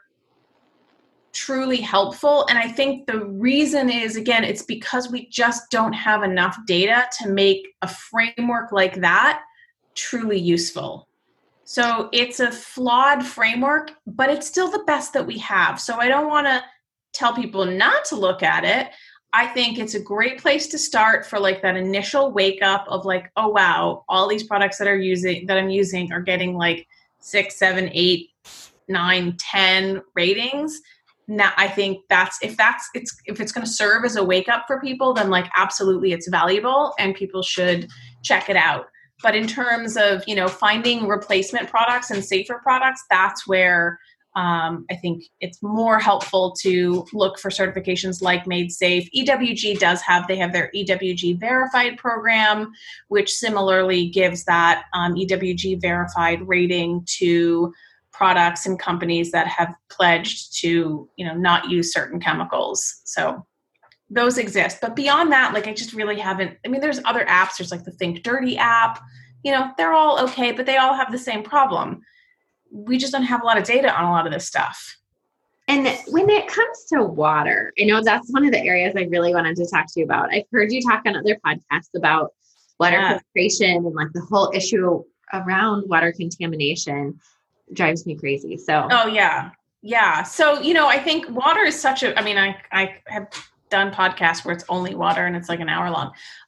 truly helpful. And I think the reason is, again, it's because we just don't have enough data to make a framework like that truly useful. So it's a flawed framework, but it's still the best that we have. So I don't want to tell people not to look at it. I think it's a great place to start for like that initial wake up of like, oh wow, all these products that I'm using are getting like 6, 7, 8, 9, 10 ratings. Now I think if it's going to serve as a wake up for people, then like absolutely it's valuable and people should check it out. But in terms of, finding replacement products and safer products, that's where I think it's more helpful to look for certifications like Made Safe. EWG they have their EWG verified program, which similarly gives that EWG verified rating to products and companies that have pledged to, not use certain chemicals. So those exist. But beyond that, like I just really haven't, there's other apps. There's like the Think Dirty app, they're all okay, but they all have the same problem. We just don't have a lot of data on a lot of this stuff. And when it comes to water, I know that's one of the areas I really wanted to talk to you about. I've heard you talk on other podcasts about water filtration and like the whole issue around water contamination drives me crazy. So, oh yeah. Yeah. So, I think water is I have done podcasts where it's only water and it's like an hour long.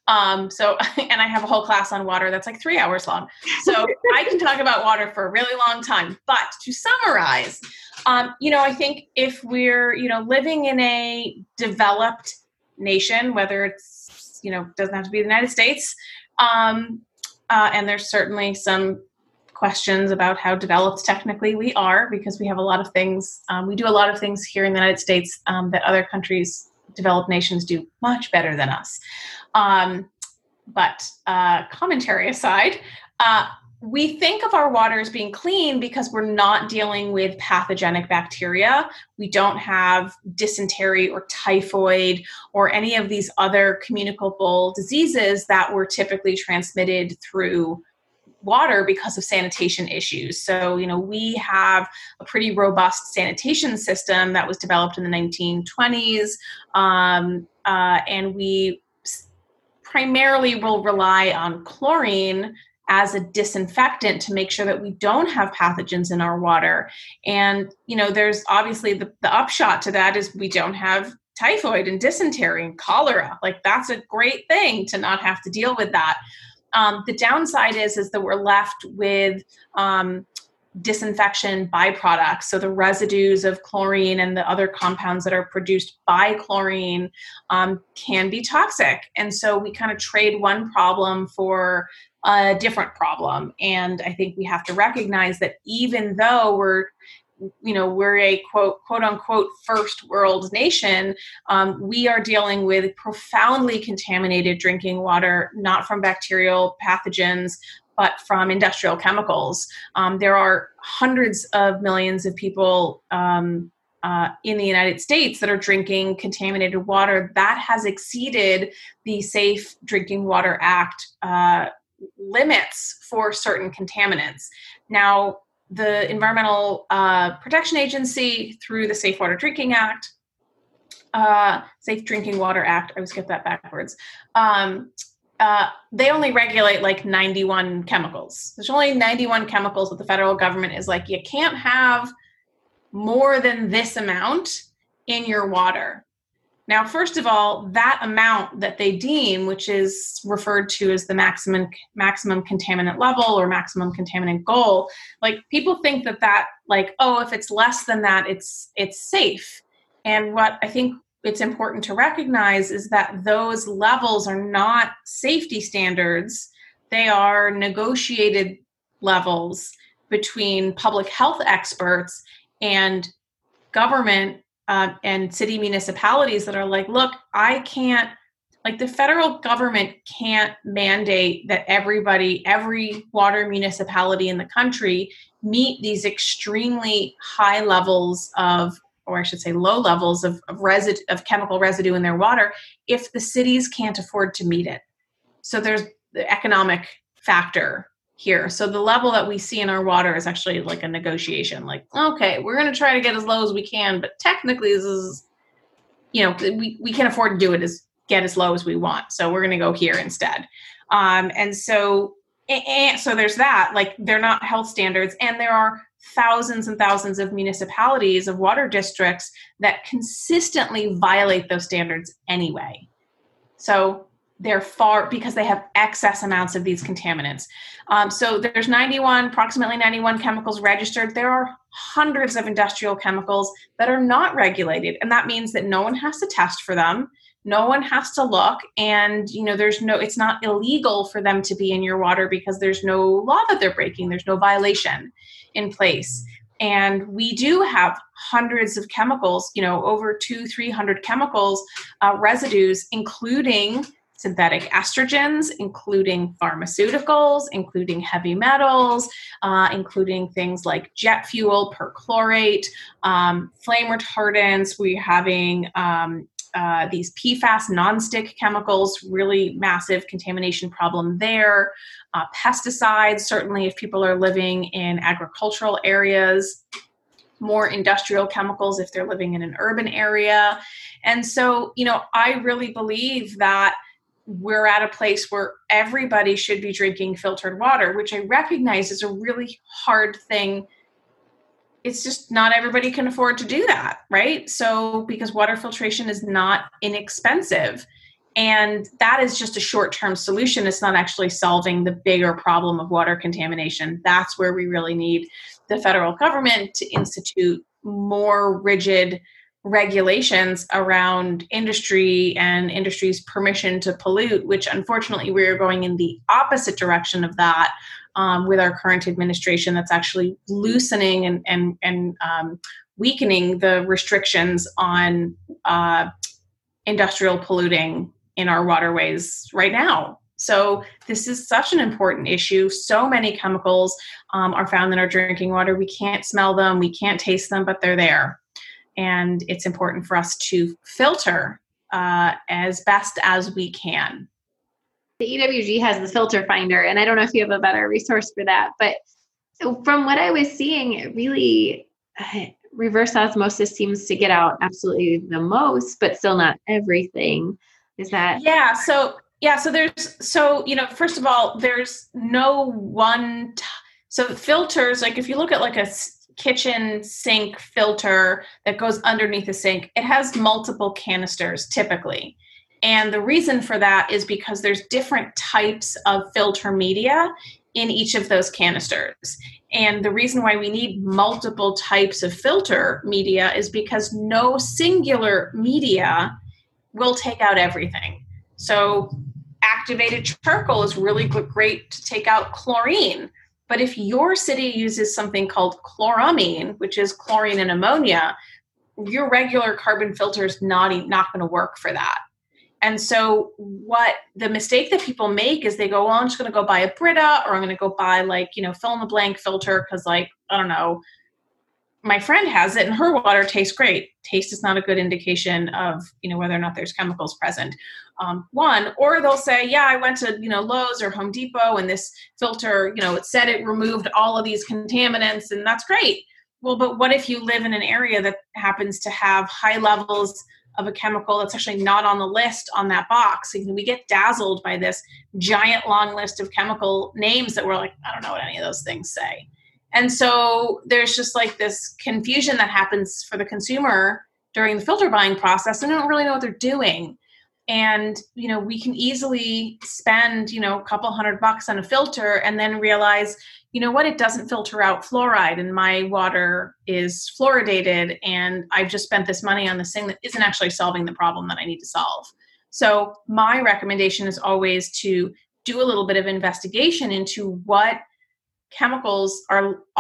And I have a whole class on water that's like 3 hours long. So I can talk about water for a really long time, but to summarize, I think if we're, living in a developed nation, whether it's, doesn't have to be the United States, and there's certainly some questions about how developed technically we are, because we have a lot of things, we do a lot of things here in the United States that other countries, developed nations, do much better than us. But commentary aside, we think of our water as being clean because we're not dealing with pathogenic bacteria. We don't have dysentery or typhoid or any of these other communicable diseases that were typically transmitted through water because of sanitation issues. So, we have a pretty robust sanitation system that was developed in the 1920s, and we primarily will rely on chlorine as a disinfectant to make sure that we don't have pathogens in our water. And, there's obviously the upshot to that is we don't have typhoid and dysentery and cholera. Like that's a great thing to not have to deal with that. The downside is that we're left with disinfection byproducts. So the residues of chlorine and the other compounds that are produced by chlorine can be toxic. And so we kind of trade one problem for a different problem. And I think we have to recognize that even though we're a quote unquote first world nation, we are dealing with profoundly contaminated drinking water, not from bacterial pathogens, but from industrial chemicals. There are hundreds of millions of people in the United States that are drinking contaminated water. That has exceeded the Safe Drinking Water Act limits for certain contaminants. Now, the Environmental Protection Agency, through the Safe Water Drinking Act, Safe Drinking Water Act, I always get that backwards, they only regulate like 91 chemicals. There's only 91 chemicals that the federal government is like, you can't have more than this amount in your water. Now, first of all, that amount that they deem, which is referred to as the maximum contaminant level or maximum contaminant goal, like people think that like, oh, if it's less than that, it's safe. And what I think it's important to recognize is that those levels are not safety standards. They are negotiated levels between public health experts and government and city municipalities that are like, look, I can't, like the federal government can't mandate that every water municipality in the country meet these extremely high levels of, or I should say low levels of chemical residue in their water if the cities can't afford to meet it. So there's the economic factor here. So the level that we see in our water is actually like a negotiation. Like, okay, we're going to try to get as low as we can, but technically this is, we can afford to do it get as low as we want. So we're going to go here instead. So there's that, like they're not health standards, and there are thousands and thousands of municipalities, of water districts that consistently violate those standards anyway. So they're because they have excess amounts of these contaminants. So there's approximately 91 chemicals registered. There are hundreds of industrial chemicals that are not regulated. And that means that no one has to test for them. No one has to look. And, it's not illegal for them to be in your water because there's no law that they're breaking. There's no violation in place. And we do have hundreds of chemicals, over 200-300 chemicals, residues, including synthetic estrogens, including pharmaceuticals, including heavy metals, including things like jet fuel, perchlorate, flame retardants. We're having these PFAS nonstick chemicals, really massive contamination problem there. Pesticides, certainly if people are living in agricultural areas, more industrial chemicals if they're living in an urban area. And so, I really believe that we're at a place where everybody should be drinking filtered water, which I recognize is a really hard thing. It's just not everybody can afford to do that, right? So because water filtration is not inexpensive, and that is just a short-term solution. It's not actually solving the bigger problem of water contamination. That's where we really need the federal government to institute more rigid regulations around industry and industry's permission to pollute, which unfortunately we're going in the opposite direction of that with our current administration. That's actually loosening and weakening the restrictions on industrial polluting in our waterways right now. So this is such an important issue. So many chemicals are found in our drinking water. We can't smell them, we can't taste them, but they're there. And it's important for us to filter as best as we can. The EWG has the filter finder, and I don't know if you have a better resource for that, but from what I was seeing, it really reverse osmosis seems to get out absolutely the most, but still not everything. Is that? So first of all, there's no one, so filters, like if you look at like a kitchen sink filter that goes underneath the sink, it has multiple canisters typically. And the reason for that is because there's different types of filter media in each of those canisters. And the reason why we need multiple types of filter media is because no singular media will take out everything. So activated charcoal is really great to take out chlorine. But if your city uses something called chloramine, which is chlorine and ammonia, your regular carbon filter is not going to work for that. And so what the mistake that people make is they go, well, I'm just going to go buy a Brita, or I'm going to go buy fill in the blank filter because I don't know, my friend has it and her water tastes great. Taste is not a good indication of, whether or not there's chemicals present. Or they'll say, yeah, I went to, Lowe's or Home Depot and this filter, it said it removed all of these contaminants, and that's great. Well, but what if you live in an area that happens to have high levels of a chemical that's actually not on the list on that box? So, we get dazzled by this giant long list of chemical names that we're like, I don't know what any of those things say. And so there's just like this confusion that happens for the consumer during the filter buying process, and they don't really know what they're doing. And, we can easily spend, a couple $100 on a filter and then realize, it doesn't filter out fluoride and my water is fluoridated, and I've just spent this money on this thing that isn't actually solving the problem that I need to solve. So my recommendation is always to do a little bit of investigation into what chemicals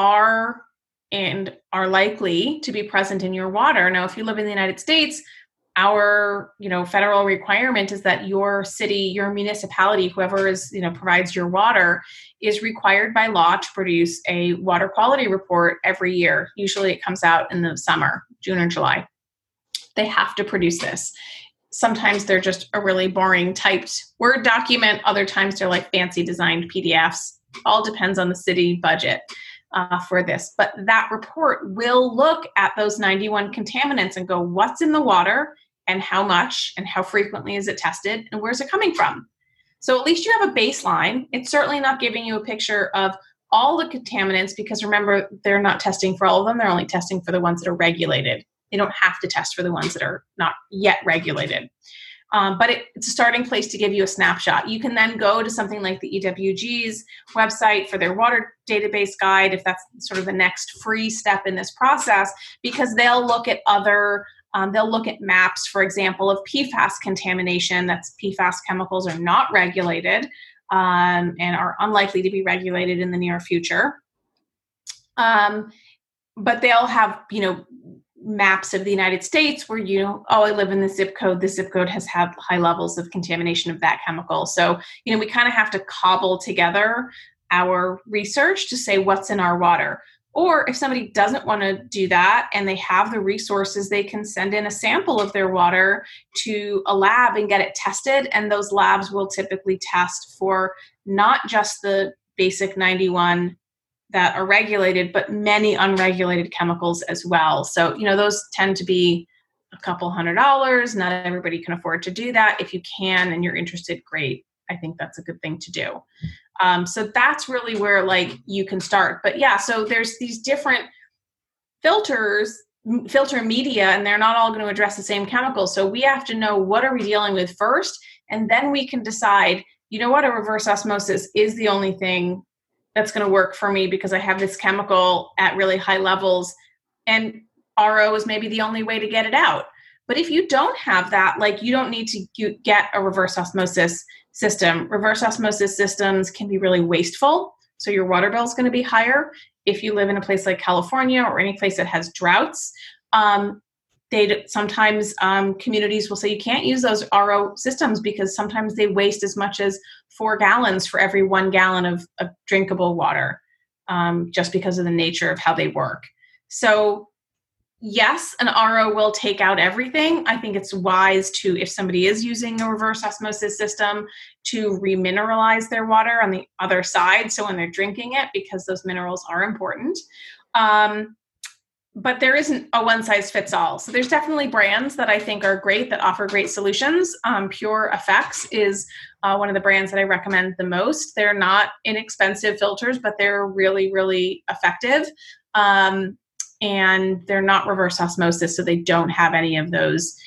are likely to be present in your water. Now, if you live in the United States, our, federal requirement is that your city, your municipality, whoever is, provides your water, is required by law to produce a water quality report every year. Usually it comes out in the summer, June or July. They have to produce this. Sometimes they're just a really boring typed Word document. Other times they're like fancy designed PDFs. All depends on the city budget for this. But that report will look at those 91 contaminants and go, what's in the water and how much and how frequently is it tested and where's it coming from? So at least you have a baseline. It's certainly not giving you a picture of all the contaminants because remember, they're not testing for all of them. They're only testing for the ones that are regulated. They don't have to test for the ones that are not yet regulated. But it's a starting place to give you a snapshot. You can then go to something like the EWG's website for their water database guide, if that's sort of the next free step in this process, because they'll look at they'll look at maps, for example, of PFAS contamination. That's PFAS chemicals are not regulated and are unlikely to be regulated in the near future. But they'll have, maps of the United States where, I live in this zip code. This zip code has had high levels of contamination of that chemical. So, we kind of have to cobble together our research to say what's in our water. Or if somebody doesn't want to do that and they have the resources, they can send in a sample of their water to a lab and get it tested. And those labs will typically test for not just the basic 91 that are regulated, but many unregulated chemicals as well. So, those tend to be a couple $100. Not everybody can afford to do that. If you can and you're interested, great. I think that's a good thing to do. So that's really where you can start. But yeah, so there's these different filter media, and they're not all going to address the same chemicals. So we have to know what are we dealing with first, and then we can decide, a reverse osmosis is the only thing that's going to work for me because I have this chemical at really high levels, and RO is maybe the only way to get it out. But if you don't have that, you don't need to get a reverse osmosis system. Reverse osmosis systems can be really wasteful, so your water bill is going to be higher. If you live in a place like California or any place that has droughts, sometimes communities will say you can't use those RO systems because sometimes they waste as much as 4 gallons for every 1 gallon of drinkable water, just because of the nature of how they work. So yes, an RO will take out everything. I think it's wise to, if somebody is using a reverse osmosis system, to remineralize their water on the other side. So when they're drinking it, because those minerals are important. But there isn't a one size fits all. So there's definitely brands that I think are great that offer great solutions. Pure Effects is one of the brands that I recommend the most. They're not inexpensive filters, but they're really, really effective. And they're not reverse osmosis, so they don't have any of those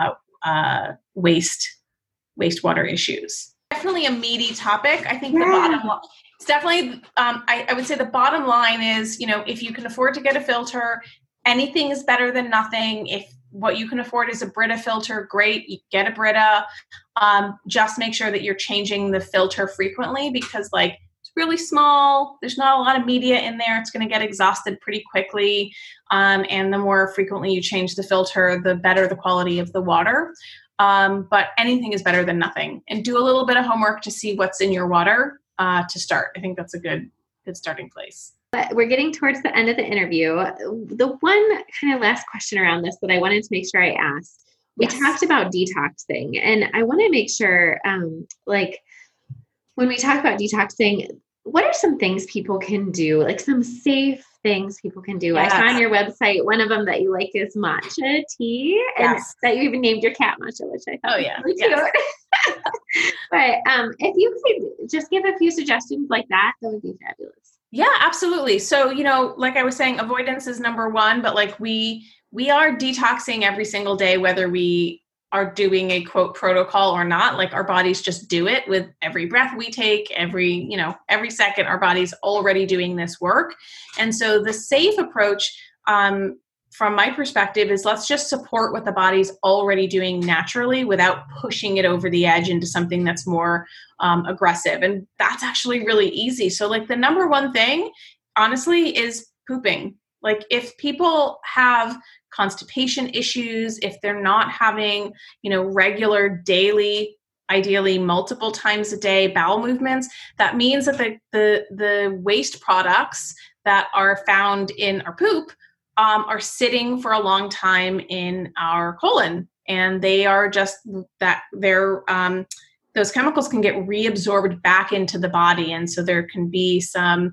wastewater issues. Definitely a meaty topic. I think the bottom line, it's definitely, I would say the bottom line is, if you can afford to get a filter, anything is better than nothing. If what you can afford is a Brita filter, great, you get a Brita. Just make sure that you're changing the filter frequently because it's really small. There's not a lot of media in there. It's going to get exhausted pretty quickly. And the more frequently you change the filter, the better the quality of the water. But anything is better than nothing. And do a little bit of homework to see what's in your water to start. I think that's a good starting place. But we're getting towards the end of the interview. The one kind of last question around this that I wanted to make sure I asked, we talked about detoxing, and I want to make sure, when we talk about detoxing, what are some things people can do, some safe things people can do? Yes. I saw on your website, one of them that you like is matcha tea, and that you even named your cat Matcha, which I thought was really cute. But if you could just give a few suggestions like that would be fabulous. Yeah, absolutely. So, like I was saying, avoidance is number one, but we are detoxing every single day, whether we are doing a quote protocol or not. Our bodies just do it with every breath we take, every second, our body's already doing this work. And so the safe approach, from my perspective, is let's just support what the body's already doing naturally without pushing it over the edge into something that's more aggressive. And that's actually really easy. So the number one thing, honestly, is pooping. If people have constipation issues, if they're not having, regular daily, ideally multiple times a day bowel movements, that means that the waste products that are found in our poop are sitting for a long time in our colon, and they are just that those chemicals can get reabsorbed back into the body, and so there can be some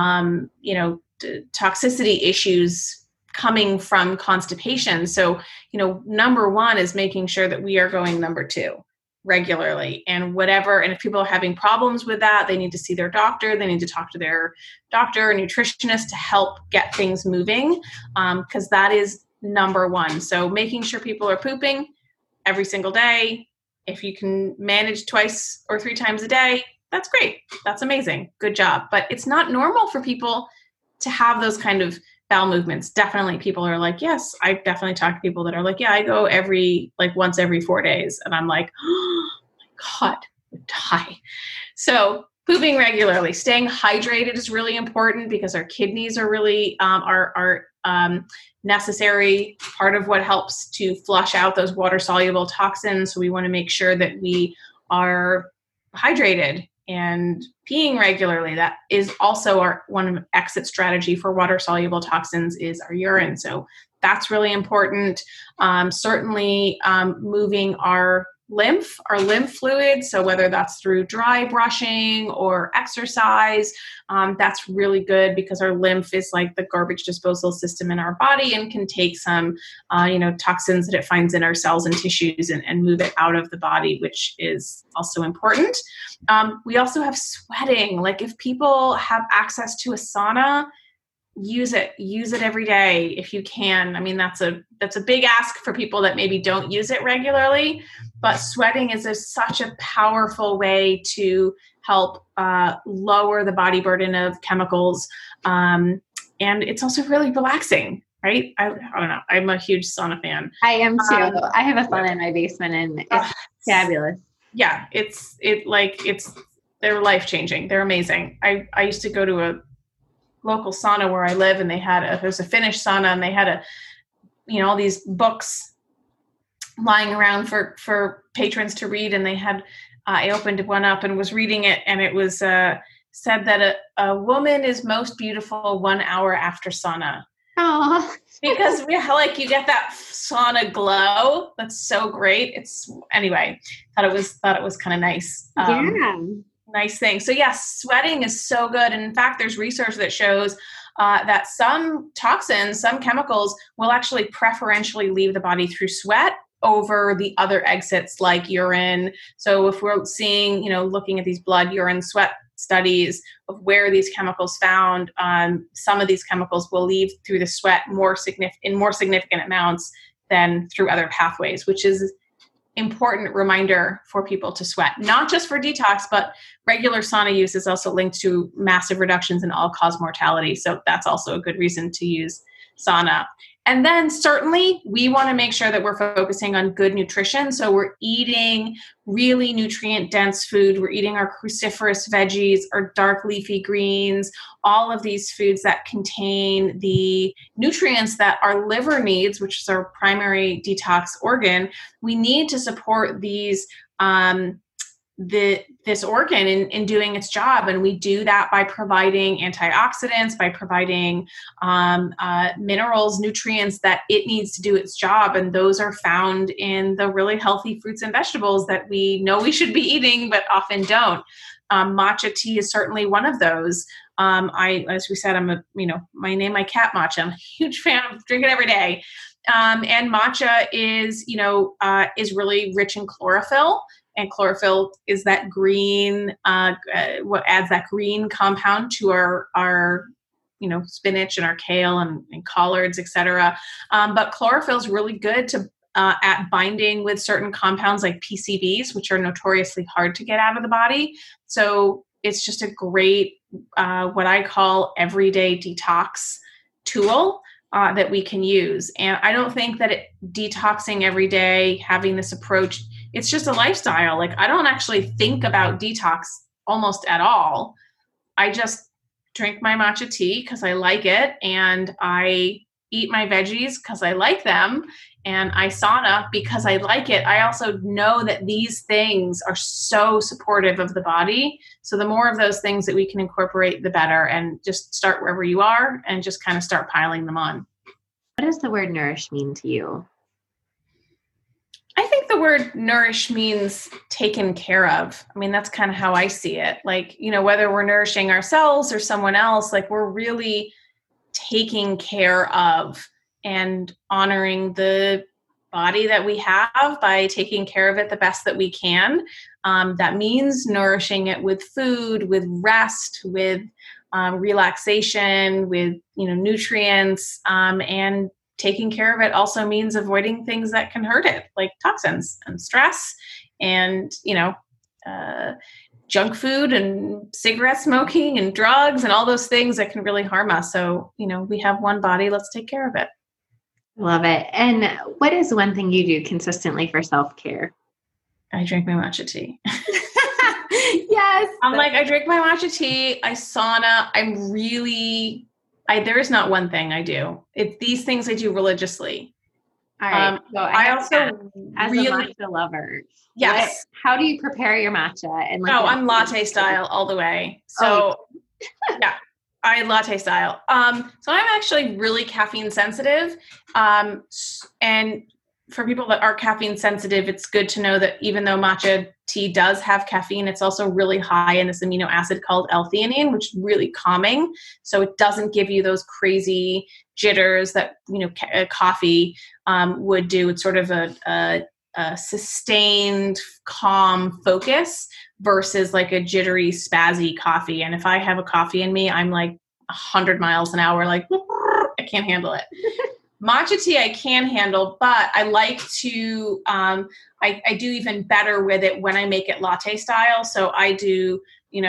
toxicity issues coming from constipation. So number one is making sure that we are going number two regularly, and if people are having problems with that, they need to see their doctor. They need to talk to their doctor or nutritionist to help get things moving, because that is number one. So making sure people are pooping every single day. If you can manage 2 or 3 times a day, that's great. That's amazing. Good job. But it's not normal for people to have those kind of bowel movements. Definitely people are like, yes, I definitely talk to people that are like, yeah, I go once every 4 days. And I'm like, oh my God, I would die. So pooping regularly, staying hydrated is really important, because our kidneys are really, necessary part of what helps to flush out those water-soluble toxins. So we want to make sure that we are hydrated and peeing regularly. That is also one exit strategy for water-soluble toxins is our urine. So that's really important. Certainly moving our lymph fluid. So whether that's through dry brushing or exercise, that's really good, because our lymph is like the garbage disposal system in our body and can take some, toxins that it finds in our cells and tissues and move it out of the body, which is also important. We also have sweating. Like if people have access to a sauna, use it every day if you can. I mean, that's a big ask for people that maybe don't use it regularly, but sweating is such a powerful way to help lower the body burden of chemicals. And it's also really relaxing, right? I don't know. I'm a huge sauna fan. I am too. I have a sauna in my basement, and it's fabulous. Yeah. They're life-changing. They're amazing. I used to go to a local sauna where I live, and it was a Finnish sauna, and they had all these books lying around for patrons to read. And they had, I opened one up and was reading it, and it was said that a woman is most beautiful 1 hour after sauna. Oh, because you get that sauna glow. That's so great. Anyway, thought it was kind of nice. Nice thing. So yes, sweating is so good. And in fact, there's research that shows that some toxins, some chemicals will actually preferentially leave the body through sweat over the other exits like urine. So if we're seeing, looking at these blood, urine, sweat studies of where these chemicals found, some of these chemicals will leave through the sweat in more significant amounts than through other pathways, which is important reminder for people to sweat, not just for detox, but regular sauna use is also linked to massive reductions in all-cause mortality. So that's also a good reason to use sauna. And then certainly we want to make sure that we're focusing on good nutrition. So we're eating really nutrient-dense food. We're eating our cruciferous veggies, our dark leafy greens, all of these foods that contain the nutrients that our liver needs, which is our primary detox organ. We need to support these this organ in doing its job. And we do that by providing antioxidants, by providing minerals, nutrients that it needs to do its job. And those are found in the really healthy fruits and vegetables that we know we should be eating, but often don't. Matcha tea is certainly one of those. As we said, my cat Matcha. I'm a huge fan of drinking every day. And matcha is really rich in chlorophyll. And chlorophyll is that green, what adds that green compound to our spinach and our kale and collards, etc. But chlorophyll is really good at binding with certain compounds like PCBs, which are notoriously hard to get out of the body. So it's just a great, what I call everyday detox tool that we can use. And I don't think that detoxing every day, having this approach, it's just a lifestyle. Like I don't actually think about detox almost at all. I just drink my matcha tea because I like it, and I eat my veggies because I like them, and I sauna because I like it, I also know that these things are so supportive of the body. So the more of those things that we can incorporate, the better, and just start wherever you are and just kind of start piling them on. What does the word nourish mean to you? I think the word nourish means taken care of. I mean, that's kind of how I see it. Like, whether we're nourishing ourselves or someone else, like we're really taking care of and honoring the body that we have by taking care of it the best that we can. That means nourishing it with food, with rest, with relaxation, with nutrients, and taking care of it also means avoiding things that can hurt it, like toxins and stress and junk food and cigarette smoking and drugs and all those things that can really harm us. So, we have one body, let's take care of it. Love it. And what is one thing you do consistently for self-care? I drink my matcha tea. Yes. I drink my matcha tea. I sauna. There is not one thing I do. It's these things I do religiously. All right. So I also as a matcha lover. Yes. How do you prepare your matcha? And I'm latte style all the way. So yeah, I latte style. So I'm actually really caffeine sensitive. And for people that are caffeine sensitive, it's good to know that even though matcha tea does have caffeine, it's also really high in this amino acid called L-theanine, which is really calming. So it doesn't give you those crazy jitters that, coffee would do. It's sort of a sustained, calm focus versus like a jittery, spazzy coffee. And if I have a coffee in me, I'm like 100 miles an hour, like I can't handle it. Matcha tea I can handle, but I like to, I do even better with it when I make it latte style. So I do,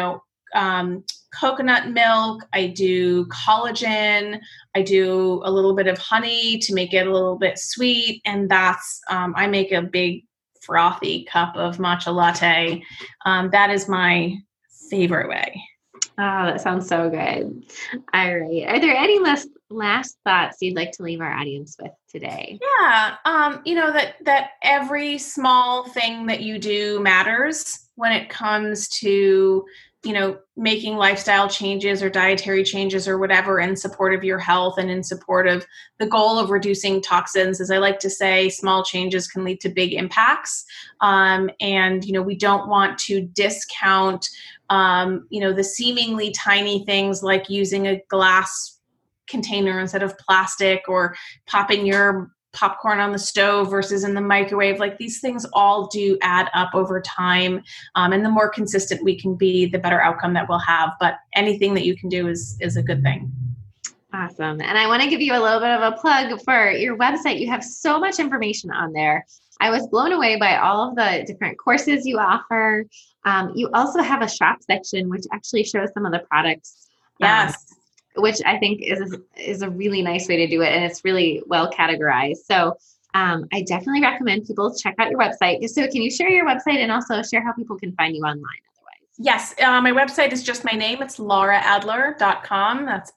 coconut milk, I do collagen, I do a little bit of honey to make it a little bit sweet. And that's, I make a big frothy cup of matcha latte. That is my favorite way. Oh, that sounds so good. All right. Are there any last thoughts you'd like to leave our audience with today? Yeah. That every small thing that you do matters when it comes to, making lifestyle changes or dietary changes or whatever in support of your health and in support of the goal of reducing toxins. As I like to say, small changes can lead to big impacts. And, we don't want to discount, the seemingly tiny things like using a glass container instead of plastic, or popping your popcorn on the stove versus in the microwave. Like, these things all do add up over time. And the more consistent we can be, the better outcome that we'll have. But anything that you can do is a good thing. Awesome. And I want to give you a little bit of a plug for your website. You have so much information on there. I was blown away by all of the different courses you offer. You also have a shop section, which actually shows some of the products. Yes. Which I think is a really nice way to do it. And it's really well categorized. So I definitely recommend people check out your website. So can you share your website and also share how people can find you online otherwise? Yes. My website is just my name. It's lauraadler.com. That's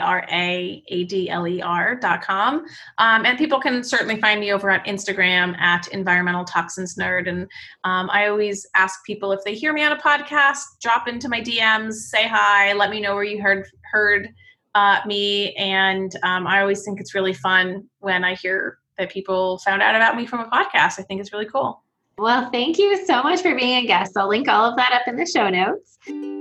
LARAADLER.com. And people can certainly find me over on Instagram at Environmental Toxins Nerd. And I always ask people, if they hear me on a podcast, drop into my DMs, say hi, let me know where you heard me. And I always think it's really fun when I hear that people found out about me from a podcast. I think it's really cool. Well, thank you so much for being a guest. I'll link all of that up in the show notes.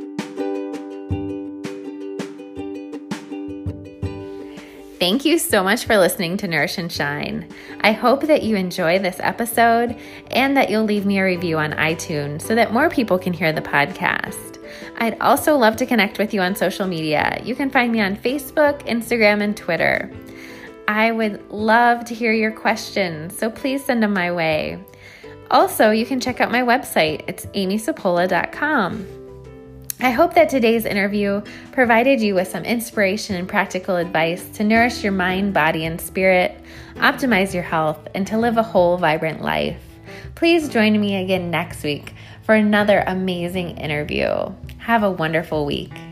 Thank you so much for listening to Nourish and Shine. I hope that you enjoy this episode and that you'll leave me a review on iTunes so that more people can hear the podcast. I'd also love to connect with you on social media. You can find me on Facebook, Instagram, and Twitter. I would love to hear your questions, so please send them my way. Also, you can check out my website. It's amysapola.com. I hope that today's interview provided you with some inspiration and practical advice to nourish your mind, body, and spirit, optimize your health, and to live a whole, vibrant life. Please join me again next week for another amazing interview. Have a wonderful week.